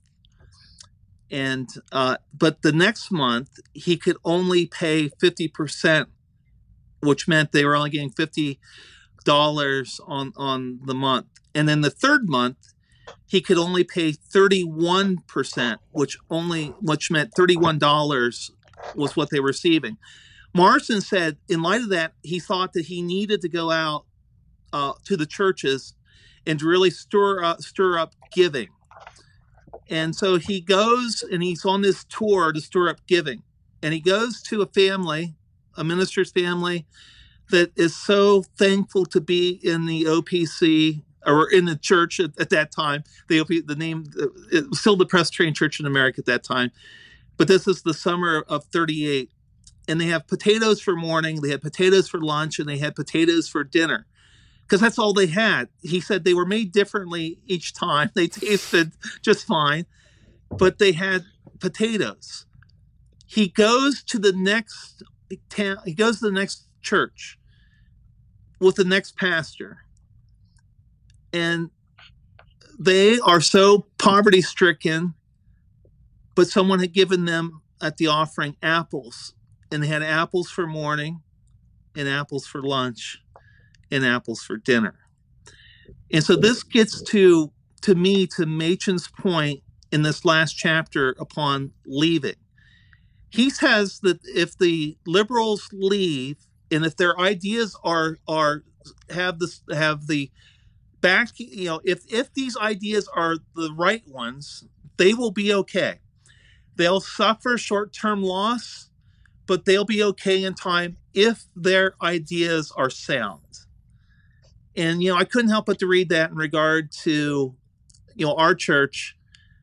and uh, but the next month he could only pay fifty percent, which meant they were only getting fifty dollars on on the month, and then the third month he could only pay thirty-one percent, which only which meant thirty-one dollars was what they were receiving. Marsden said, in light of that, he thought that he needed to go out uh, to the churches and to really stir up, stir up giving. And so he goes and he's on this tour to stir up giving. And he goes to a family, a minister's family, that is so thankful to be in the O P C or in the church at, at that time. The O P, the name, it was still the Presbyterian Church in America at that time. But this is the summer of thirty-eight. And they have potatoes for morning, they had potatoes for lunch, and they had potatoes for dinner. Because that's all they had. He said they were made differently each time. They tasted just fine, but they had potatoes. He goes to the next town, he goes to the next church with the next pastor. And they are so poverty-stricken but someone had given them at the offering apples, and they had apples for morning and apples for lunch and apples for dinner. And so this gets to, to me, to Machen's point in this last chapter upon leaving. He says that if the liberals leave, and if their ideas are are have this have the back, you know, if if these ideas are the right ones, they will be okay. They'll suffer short-term loss, but they'll be okay in time if their ideas are sound. And, you know, I couldn't help but to read that in regard to, you know, our church,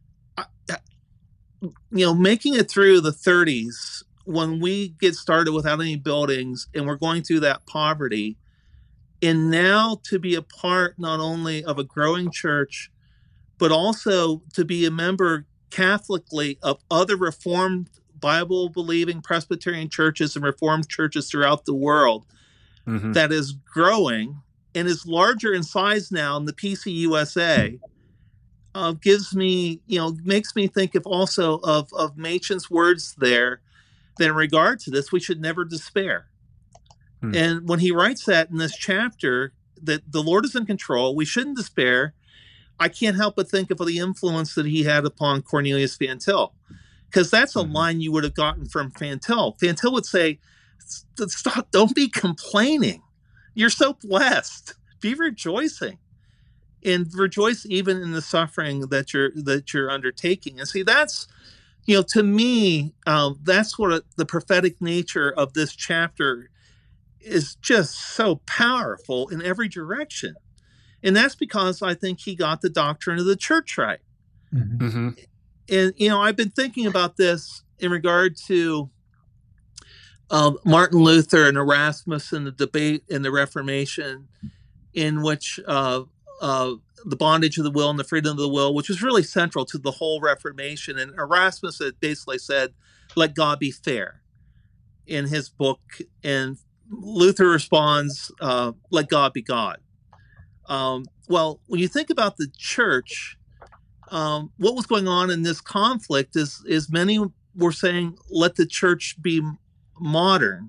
you know, making it through the thirties when we get started without any buildings and we're going through that poverty. And now to be a part not only of a growing church, but also to be a member Catholically of other Reformed Bible-believing Presbyterian churches and Reformed churches throughout the world, mm-hmm. that is growing and is larger in size now in the P C U S A, uh, gives me, you know, makes me think of also of, of Machen's words there, that in regard to this, we should never despair. Hmm. And when he writes that in this chapter, that the Lord is in control, we shouldn't despair, I can't help but think of the influence that he had upon Cornelius Van Til, because that's a mm-hmm. line you would have gotten from Van Til. Van Til would say, stop, don't be complaining. You're so blessed. Be rejoicing, and rejoice even in the suffering that you're that you're undertaking. And see, that's, you know, to me, um, that's what the prophetic nature of this chapter is, just so powerful in every direction. And that's because I think he got the doctrine of the church right. Mm-hmm. And, you know, I've been thinking about this in regard to uh, Martin Luther and Erasmus and the debate in the Reformation, in which uh, uh, the bondage of the will and the freedom of the will, which was really central to the whole Reformation. And Erasmus had basically said, let God be fair in his book. And Luther responds, uh, let God be God. Um, well, when you think about the church, um, what was going on in this conflict is, is many were saying, let the church be modern.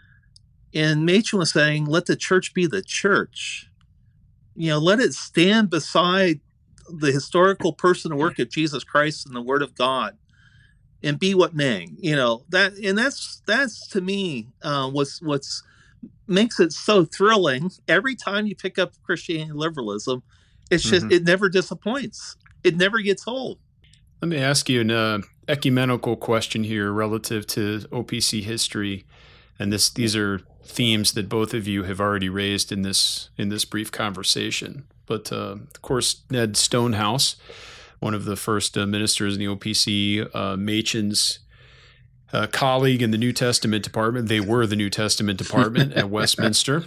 And Machen was saying, let the church be the church. You know, let it stand beside the historical person and work of Jesus Christ and the Word of God, and be what may. You know, that, and that's that's to me uh, what's what's makes it so thrilling. Every time you pick up Christianity and liberalism, it's just mm-hmm. it never disappoints. It never gets old. Let me ask you an uh, ecumenical question here relative to O P C history, and this these are themes that both of you have already raised in this in this brief conversation. But uh, of course, Ned Stonehouse, one of the first uh, ministers in the O P C, uh, Machen's uh, colleague in the New Testament department. They were the New Testament department at Westminster.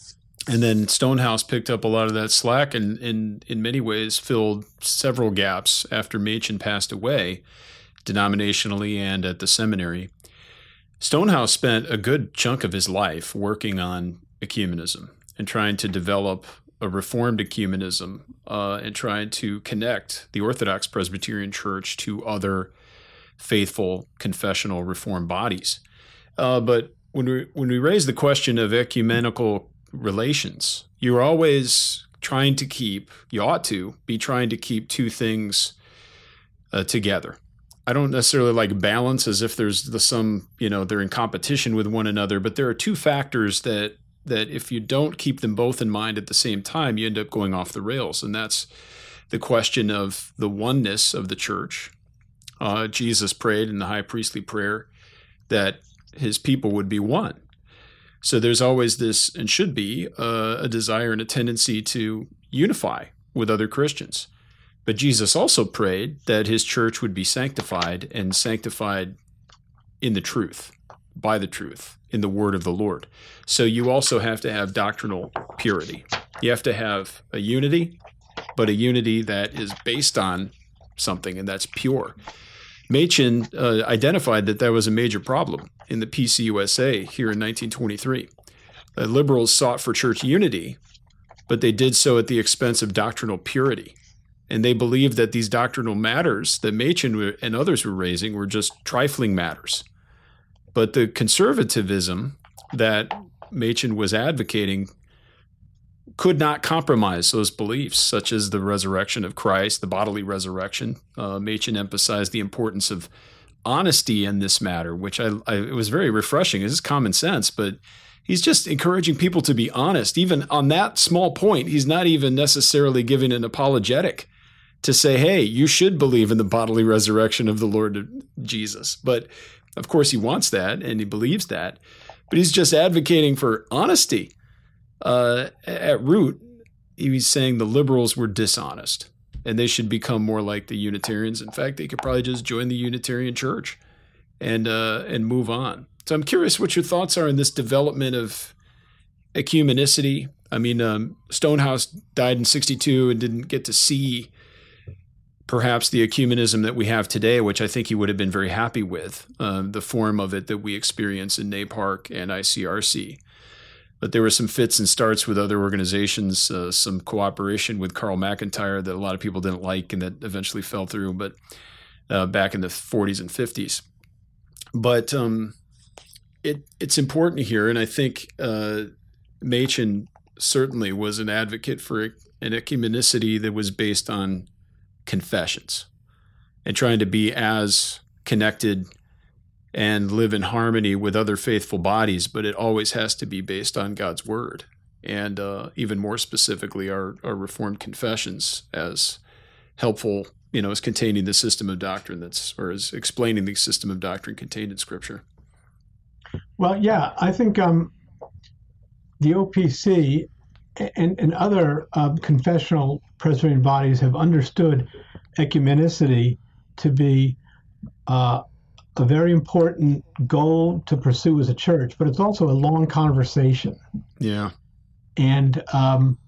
And then Stonehouse picked up a lot of that slack and, and in many ways filled several gaps after Machen passed away, denominationally and at the seminary. Stonehouse spent a good chunk of his life working on ecumenism and trying to develop a reformed ecumenism uh, and trying to connect the Orthodox Presbyterian Church to other faithful confessional reform bodies. Uh, but when we when we raise the question of ecumenical relations, you're always trying to keep, you ought to be trying to keep two things uh, together. I don't necessarily like balance as if there's the some, you know, they're in competition with one another, but there are two factors that that if you don't keep them both in mind at the same time, you end up going off the rails. And that's the question of the oneness of the church. Uh, Jesus prayed in the high priestly prayer that his people would be one. So there's always this, and should be, uh, a desire and a tendency to unify with other Christians. But Jesus also prayed that his church would be sanctified, and sanctified in the truth, by the truth, in the word of the Lord. So you also have to have doctrinal purity. You have to have a unity, but a unity that is based on something, and that's pure. Machen uh, identified that that was a major problem in the P C U S A here in nineteen twenty-three. The liberals sought for church unity, but they did so at the expense of doctrinal purity. And they believed that these doctrinal matters that Machen and others were raising were just trifling matters. But the conservatism that Machen was advocating could not compromise those beliefs, such as the resurrection of Christ, the bodily resurrection. Uh, Machen emphasized the importance of honesty in this matter, which I, I it was very refreshing. This is common sense, but he's just encouraging people to be honest. Even on that small point, he's not even necessarily giving an apologetic to say, hey, you should believe in the bodily resurrection of the Lord Jesus. But of course he wants that and he believes that, but he's just advocating for honesty. Uh, at root, he's saying the liberals were dishonest and they should become more like the Unitarians. In fact, they could probably just join the Unitarian Church and uh, and move on. So I'm curious what your thoughts are in this development of ecumenicity. I mean, um, Stonehouse died in sixty-two and didn't get to see perhaps the ecumenism that we have today, which I think he would have been very happy with, um, the form of it that we experience in NAPARC and I C R C. But there were some fits and starts with other organizations, uh, some cooperation with Carl McIntyre that a lot of people didn't like and that eventually fell through, but uh, back in the forties and fifties. But um, it it's important here, and I think uh, Machen certainly was an advocate for an ecumenicity that was based on confessions and trying to be as connected and live in harmony with other faithful bodies, but it always has to be based on God's word. And uh, even more specifically, our, our Reformed confessions as helpful, you know, as containing the system of doctrine that's, or as explaining the system of doctrine contained in Scripture. Well, yeah, I think um, the O P C and, and other um, confessional Presbyterian bodies have understood ecumenicity to be uh, a very important goal to pursue as a church, but it's also a long conversation. Yeah. And um,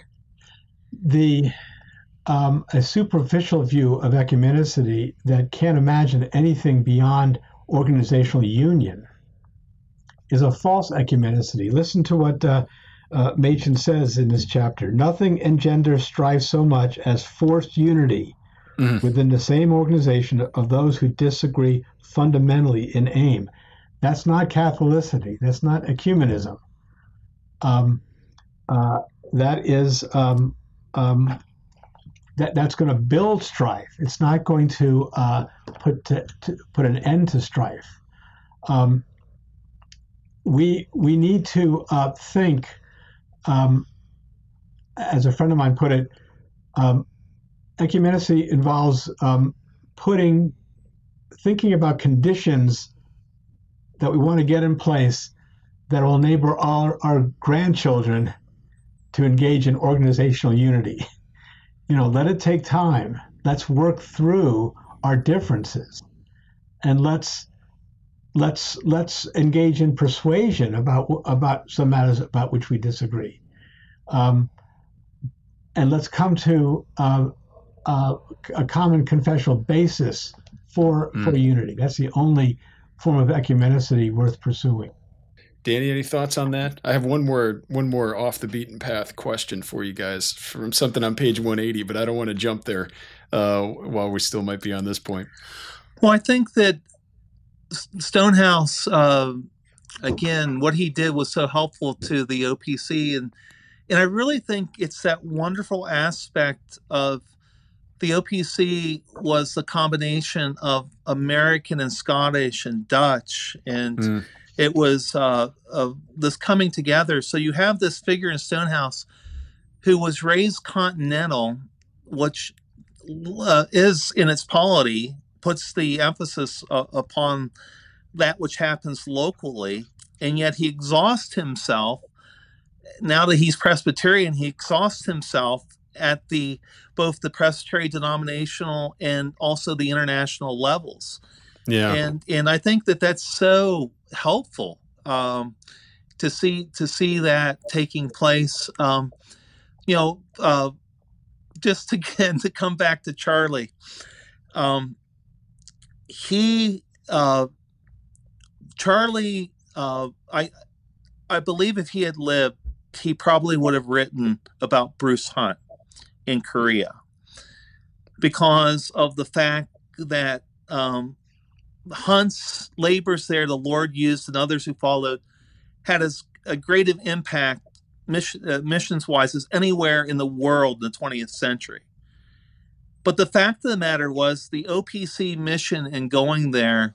the um, a superficial view of ecumenicity that can't imagine anything beyond organizational union is a false ecumenicity. Listen to what uh, uh, Machen says in this chapter. Nothing engenders strife so much as forced unity mm-hmm. within the same organization of those who disagree fundamentally in aim. That's not Catholicity. That's not ecumenism. Um, uh, that is um, um, that that's going to build strife. It's not going to uh, put to, to put an end to strife. Um, we we need to uh, think, um, as a friend of mine put it, um, ecumenicity involves um, putting. thinking about conditions that we want to get in place that will enable all our grandchildren to engage in organizational unity. You know, let it take time. Let's work through our differences, and let's let's let's engage in persuasion about about some matters about which we disagree, um, and let's come to uh, uh, a common confessional basis for mm. for unity. That's the only form of ecumenicity worth pursuing. Danny, any thoughts on that? I have one more one more off the beaten path question for you guys from something on page one eighty, but I don't want to jump there uh, while we still might be on this point. Well, I think that Stonehouse, uh, again, what he did was so helpful to the O P C, and and I really think it's that wonderful aspect of the O P C was the combination of American and Scottish and Dutch, and mm. it was uh, uh, this coming together. So you have this figure in Stonehouse who was raised continental, which uh, is in its polity, puts the emphasis uh, upon that which happens locally, and yet he exhausts himself. Now that he's Presbyterian, he exhausts himself at the both the Presbyterian denominational and also the international levels. Yeah, and and I think that that's so helpful um, to see to see that taking place. Um, you know, uh, just again to come back to Charlie, um, he uh, Charlie, uh, I I believe if he had lived, he probably would have written about Bruce Hunt in Korea. because of the fact that um, Hunt's labors there, the Lord used, and others who followed, had as a great of impact mission, uh, missions-wise as anywhere in the world in the twentieth century. But the fact of the matter was the O P C mission in going there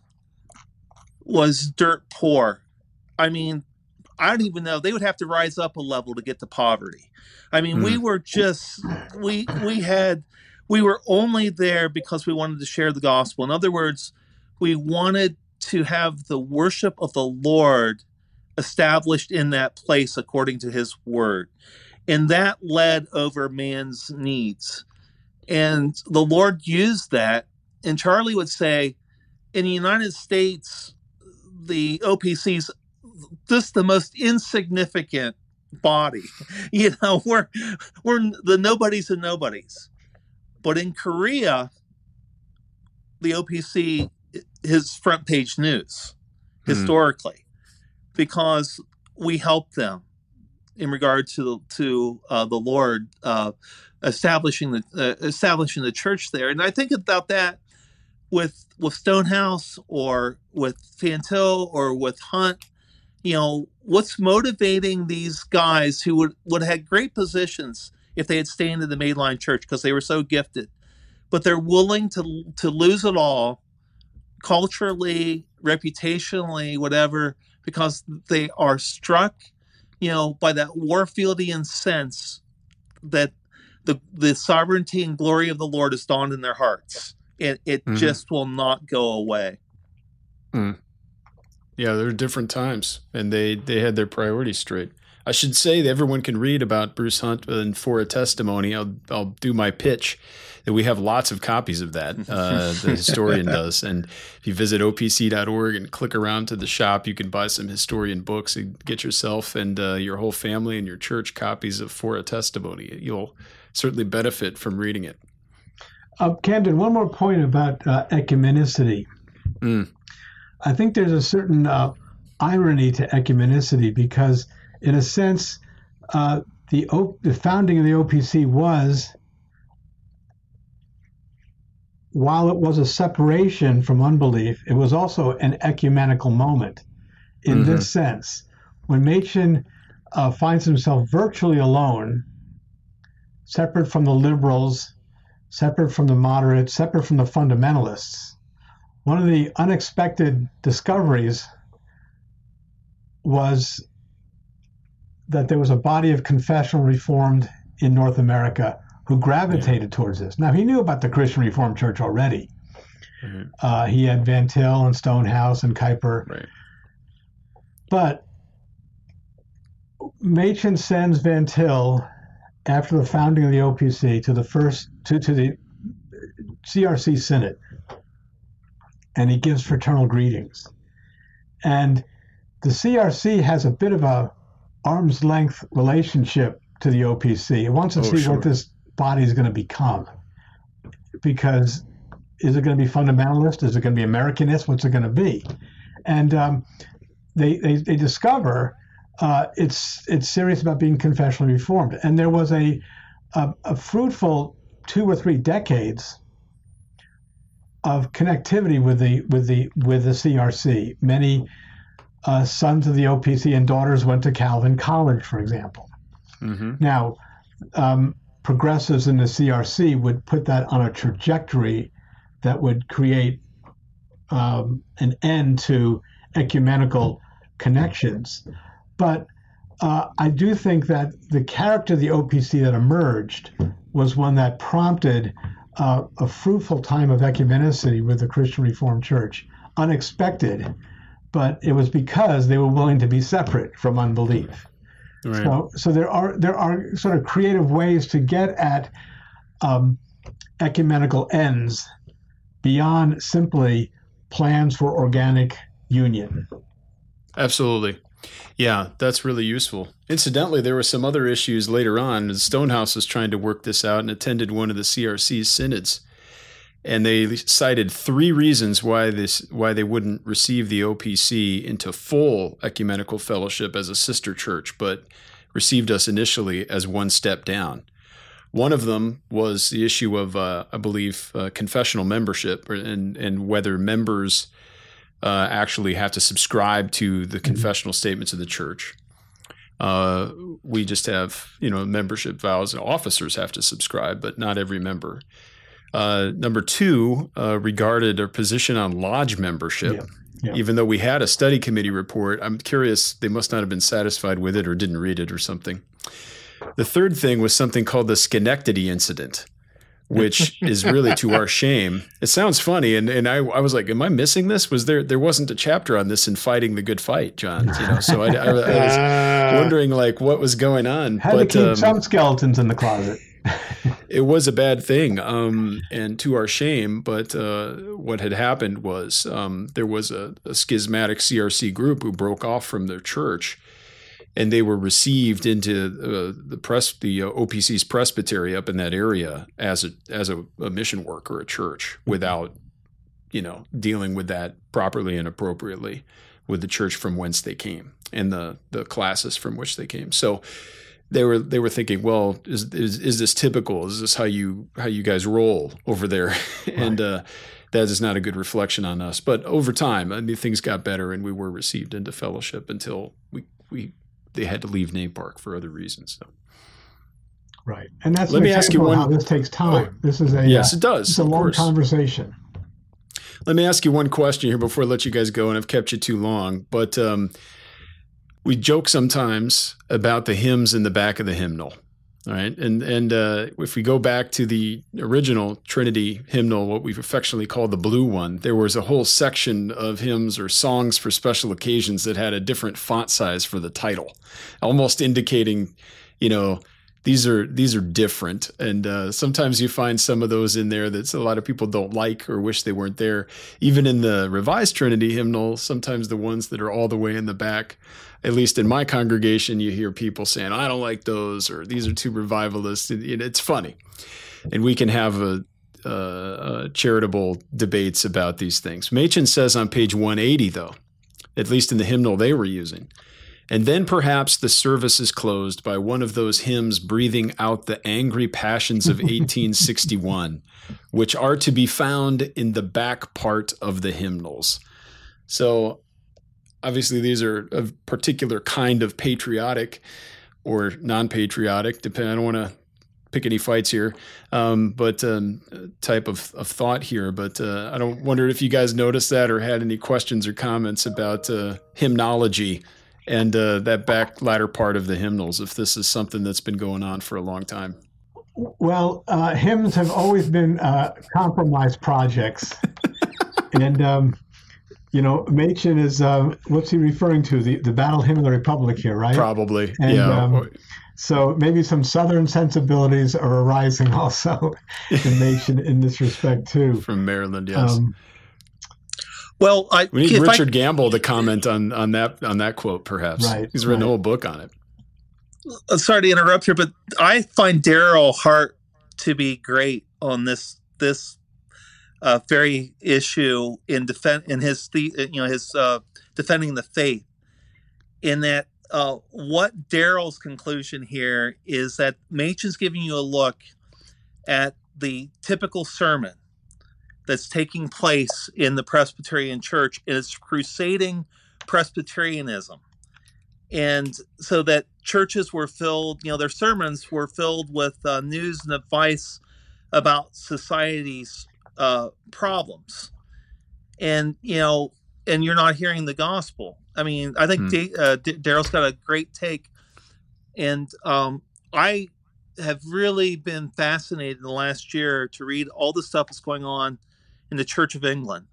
was dirt poor. I mean, I don't even know. They would have to rise up a level to get to poverty. I mean, mm. we were just, we we had, we were only there because we wanted to share the gospel. In other words, we wanted to have the worship of the Lord established in that place according to his word. And that led over man's needs. And the Lord used that. And Charlie would say, in the United States, the O P C's just the most insignificant body. You know, we're we're the nobodies and nobodies. But in Korea, the O P C is front page news historically, hmm. because we helped them in regard to to uh, the Lord uh, establishing the uh, establishing the church there. And I think about that with with Stonehouse or with Van Til or with Hunt. You know, what's motivating these guys who would, would have had great positions if they had stayed in the mainline church because they were so gifted, but they're willing to to lose it all culturally, reputationally, whatever, because they are struck, you know, by that Warfieldian sense that the the sovereignty and glory of the Lord is dawned in their hearts. It it mm-hmm. just will not go away. Mm. Yeah, there are different times, and they, they had their priorities straight. I should say that everyone can read about Bruce Hunt and For a Testimony. I'll I'll do my pitch that we have lots of copies of that. Uh, the historian does, and if you visit O P C dot org and click around to the shop, you can buy some historian books and get yourself and uh, your whole family and your church copies of For a Testimony. You'll certainly benefit from reading it. Uh, Camden, one more point about uh, ecumenicity. Mm. I think there's a certain uh, irony to ecumenicity because, in a sense, uh, the o- the founding of the O P C was, while it was a separation from unbelief, it was also an ecumenical moment in mm-hmm. this sense. When Machen uh, finds himself virtually alone, separate from the liberals, separate from the moderates, separate from the fundamentalists, one of the unexpected discoveries was that there was a body of confessional Reformed in North America who gravitated yeah. towards this. Now, he knew about the Christian Reformed Church already. Mm-hmm. Uh, he had Van Til and Stonehouse and Kuyper. Right. But Machen sends Van Til, after the founding of the O P C, to the first to, to the C R C Synod. And he gives fraternal greetings. And the C R C has a bit of a arm's length relationship to the O P C. It wants to oh, see sure. what this body is going to become. Because is it going to be fundamentalist? Is it going to be Americanist? What's it going to be? And um, they, they they discover uh, it's it's serious about being confessionally reformed. And there was a a, a fruitful two or three decades of connectivity with the with the with the C R C. Many uh, sons of the O P C and daughters went to Calvin College, for example. Mm-hmm. Now, um, progressives in the C R C would put that on a trajectory that would create um, an end to ecumenical connections. But uh, I do think that the character of the O P C that emerged was one that prompted Uh, a fruitful time of ecumenicity with the Christian Reformed Church. Unexpected, but it was because they were willing to be separate from unbelief. Right. So, so there are there are sort of creative ways to get at um, ecumenical ends beyond simply plans for organic union. Absolutely. Yeah, that's really useful. Incidentally, there were some other issues later on. Stonehouse was trying to work this out and attended one of the C R C's synods. And they cited three reasons why this why they wouldn't receive the O P C into full ecumenical fellowship as a sister church, but received us initially as one step down. One of them was the issue of, uh, I believe, uh, confessional membership, and and whether members uh, actually have to subscribe to the confessional statements of the church. Uh, we just have, you know, membership vows. Officers have to subscribe, but not every member. Uh, number two uh, regarded a position on lodge membership. Yeah. Yeah. Even though we had a study committee report, I'm curious, they must not have been satisfied with it or didn't read it or something. The third thing was something called the Schenectady incident, which is really to our shame. It sounds funny, and and I, I was like, am I missing this? Was there there wasn't a chapter on this in Fighting the Good Fight, John? You know, so I, I, I was wondering like what was going on. Had but, to keep um, some skeletons in the closet. It was a bad thing, um, and to our shame. But uh, what had happened was um, there was a, a schismatic C R C group who broke off from their church, and they were received into uh, the press, the uh, O P C's presbytery up in that area as a as a, a mission work or a church, without, you know, dealing with that properly and appropriately with the church from whence they came and the the classes from which they came. So they were they were thinking, well, is is, is this typical? Is this how you how you guys roll over there? and uh, that is not a good reflection on us. But over time, I mean, things got better, and we were received into fellowship until we we. they had to leave NAPARC for other reasons. So. Right. And that's Let me ask you one, how this takes time. Oh, this is a, yes, uh, it does. It's a long course. conversation. Let me ask you one question here before I let you guys go, and I've kept you too long, but um, we joke sometimes about the hymns in the back of the hymnal. All right. And, and uh, if we go back to the original Trinity hymnal, what we've affectionately called the blue one, there was a whole section of hymns or songs for special occasions that had a different font size for the title, almost indicating, you know, these are these are different. And uh, sometimes you find some of those in there that a lot of people don't like or wish they weren't there. Even in the Revised Trinity hymnal, sometimes the ones that are all the way in the back, at least in my congregation, you hear people saying, I don't like those, or these are too revivalist. It's funny. And we can have a, a, a charitable debates about these things. Machen says on page one eighty, though, at least in the hymnal they were using, and then perhaps the service is closed by one of those hymns breathing out the angry passions of eighteen sixty-one, which are to be found in the back part of the hymnals. So obviously, these are a particular kind of patriotic or non-patriotic, depending. I don't want to pick any fights here, um, but um, type of, of thought here. But uh, I don't wonder if you guys noticed that or had any questions or comments about uh, hymnology and uh, that back latter part of the hymnals, if this is something that's been going on for a long time. Well, uh, hymns have always been uh, compromise projects. and, um, you know, Machen is, uh, what's he referring to? The, the Battle Hymn of the Republic here, right? Probably, and, yeah. Um, so maybe some Southern sensibilities are arising also in Machen in this respect, too. From Maryland, yes. Um, Well, I, we need Richard I, Gamble to comment on, on that on that quote, perhaps. Right, He's written right. a whole book on it. Sorry to interrupt here, but I find Daryl Hart to be great on this this uh, very issue in defend in his the you know his uh, defending the faith. In that, uh, what Daryl's conclusion here is that Machen's giving you a look at the typical sermon that's taking place in the Presbyterian Church, and it's crusading Presbyterianism. And so that churches were filled, you know, their sermons were filled with uh, news and advice about society's uh, problems. And, you know, and you're not hearing the gospel. I mean, I think hmm. D- uh, D- Daryl's got a great take. And um, I have really been fascinated in the last year to read all the stuff that's going on in the Church of England,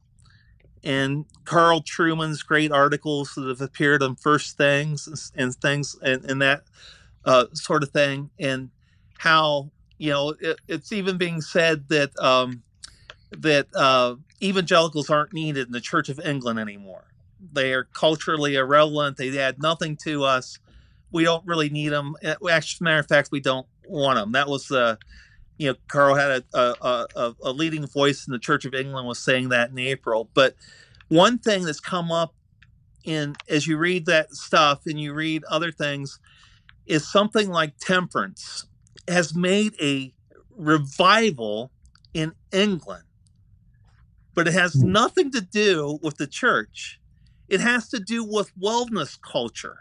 and Carl Trueman's great articles that have appeared on First Things and, and things and, and that uh, sort of thing, and how, you know, it, it's even being said that um, that uh, evangelicals aren't needed in the Church of England anymore. They are culturally irrelevant. They add nothing to us. We don't really need them. Actually, as a matter of fact, we don't want them. That was the uh, You know, Carl had a, a, a, a leading voice in the Church of England was saying that in April. But one thing that's come up in as you read that stuff and you read other things is something like temperance has made a revival in England, but it has nothing to do with the church. It has to do with wellness culture.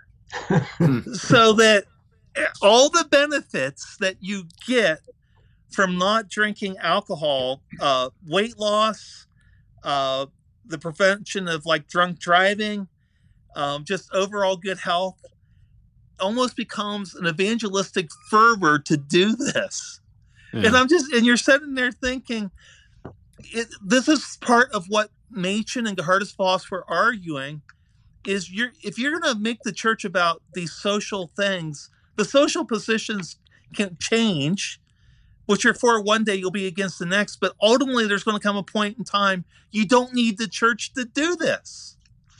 So that all the benefits that you get from not drinking alcohol, uh, weight loss, uh, the prevention of like drunk driving, um, just overall good health, almost becomes an evangelistic fervor to do this. Yeah. And I'm just, and you're sitting there thinking, it, this is part of what Machen and Geerhardus Vos were arguing, is you're, if you're going to make the church about these social things, the social positions can change. What you're for one day, you'll be against the next. But ultimately, there's going to come a point in time you don't need the church to do this.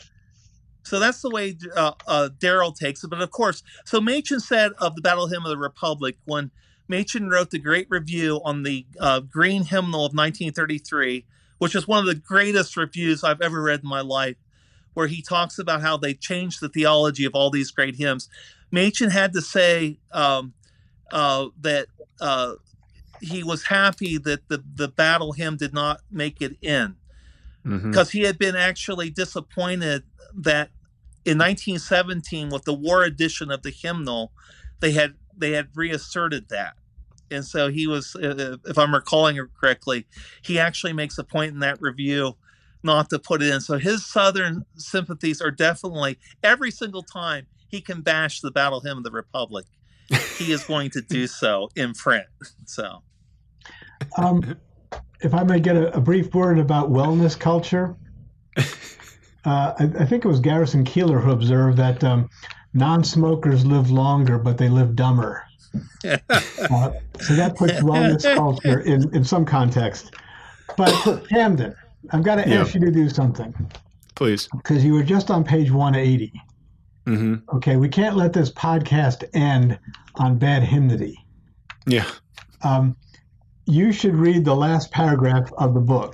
So that's the way uh, uh, Darrell takes it. But of course, so Machen said of the Battle Hymn of the Republic, when Machen wrote the great review on the uh, Green Hymnal of nineteen thirty-three, which is one of the greatest reviews I've ever read in my life, where he talks about how they changed the theology of all these great hymns. Machen had to say um, uh, that uh, he was happy that the, the battle hymn did not make it in, because mm-hmm. he had been actually disappointed that in nineteen seventeen, with the war edition of the hymnal, they had they had reasserted that. And so he was, if I'm recalling it correctly, he actually makes a point in that review not to put it in. So his Southern sympathies are definitely, every single time he can bash the Battle Hymn of the Republic, he is going to do so in print. So, um, if I may get a, a brief word about wellness culture, uh, I, I think it was Garrison Keillor who observed that um, non-smokers live longer, but they live dumber. uh, so that puts wellness culture in, in some context. But Camden, I've got to yeah. ask you to do something. Please. Because you were just on page one eighty. Mm-hmm. Okay, we can't let this podcast end on bad hymnody. Yeah. Um, you should read the last paragraph of the book,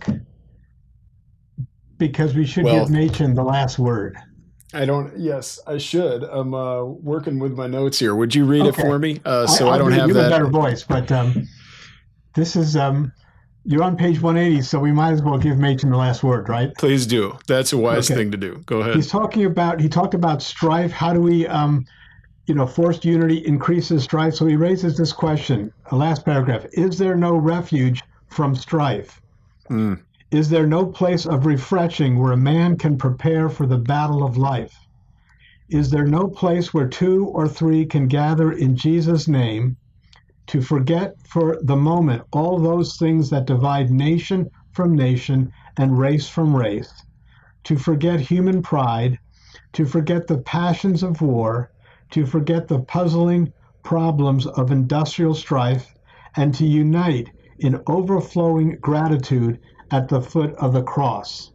because we should well, give Machen the last word. I don't. Yes, I should. I'm uh, working with my notes here. Would you read okay. it for me? Uh, so I, I don't have you that. You have a better voice, but um, this is um, you're on page one eighty, so we might as well give Machen the last word, right? Please do. That's a wise okay. thing to do. Go ahead. He's talking about. He talked about strife. How do we, um, you know, forced unity increases strife? So he raises this question. The last paragraph: is there no refuge from strife? Mm. Is there no place of refreshing where a man can prepare for the battle of life? Is there no place where two or three can gather in Jesus' name to forget for the moment all those things that divide nation from nation and race from race, to forget human pride, to forget the passions of war, to forget the puzzling problems of industrial strife, and to unite in overflowing gratitude at the foot of the cross?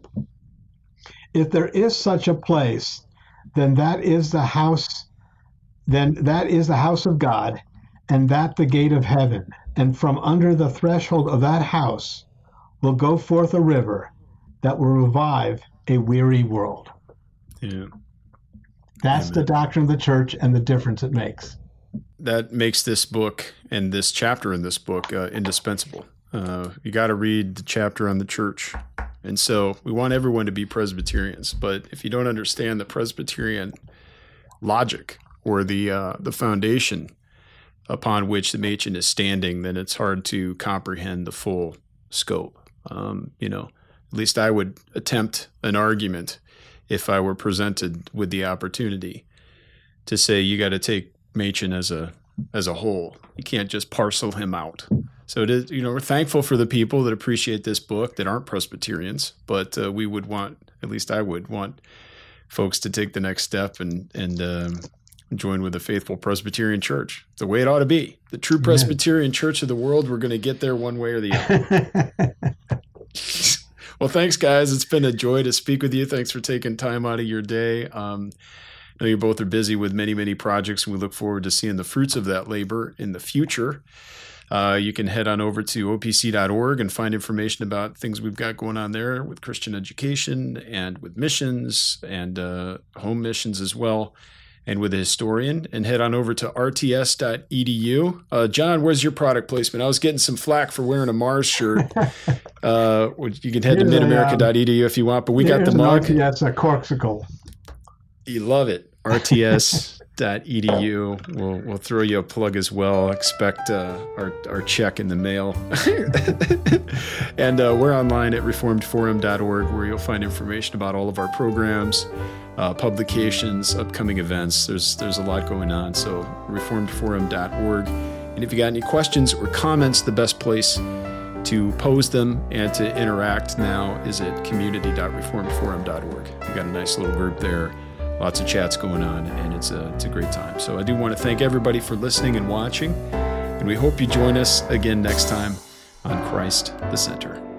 If there is such a place, then that is the house, then that is the house of God, and that the gate of heaven. And from under the threshold of that house will go forth a river that will revive a weary world. Yeah. That's Amen. The doctrine of the church and the difference it makes. That makes this book and this chapter in this book uh, indispensable. Uh, you got to read the chapter on the church. And so we want everyone to be Presbyterians. But if you don't understand the Presbyterian logic or the uh, the foundation upon which the Machen is standing, then it's hard to comprehend the full scope. Um, you know, at least I would attempt an argument if I were presented with the opportunity to say you got to take Machen as a as a whole. You can't just parcel him out. So it is, you know, we're thankful for the people that appreciate this book that aren't Presbyterians, but uh, we would want, at least I would want, folks to take the next step and and um, join with the faithful Presbyterian Church. The way it ought to be. The true Presbyterian yeah. Church of the world. We're going to get there one way or the other. Well, thanks, guys. It's been a joy to speak with you. Thanks for taking time out of your day. Um, I know you both are busy with many, many projects, and we look forward to seeing the fruits of that labor in the future. Uh, you can head on over to O P C dot org and find information about things we've got going on there with Christian education and with missions and uh, home missions as well. and with a historian, and head on over to r t s dot e d u. Uh, John, where's your product placement? I was getting some flack for wearing a Mars shirt. uh, you can head Here's to mid america dot e d u if you want, but we got the mug. Yes, a corksicle. You love it. r t s dot e d u. We'll we'll throw you a plug as well. Expect uh, our our check in the mail. And uh, we're online at reformed forum dot org, where you'll find information about all of our programs, uh, publications, upcoming events. There's there's a lot going on. So reformed forum dot org. And if you got any questions or comments, the best place to pose them and to interact now is at community dot reformed forum dot org. We've got a nice little group there. Lots of chats going on, and it's a, it's a great time. So I do want to thank everybody for listening and watching, and we hope you join us again next time on Christ the Center.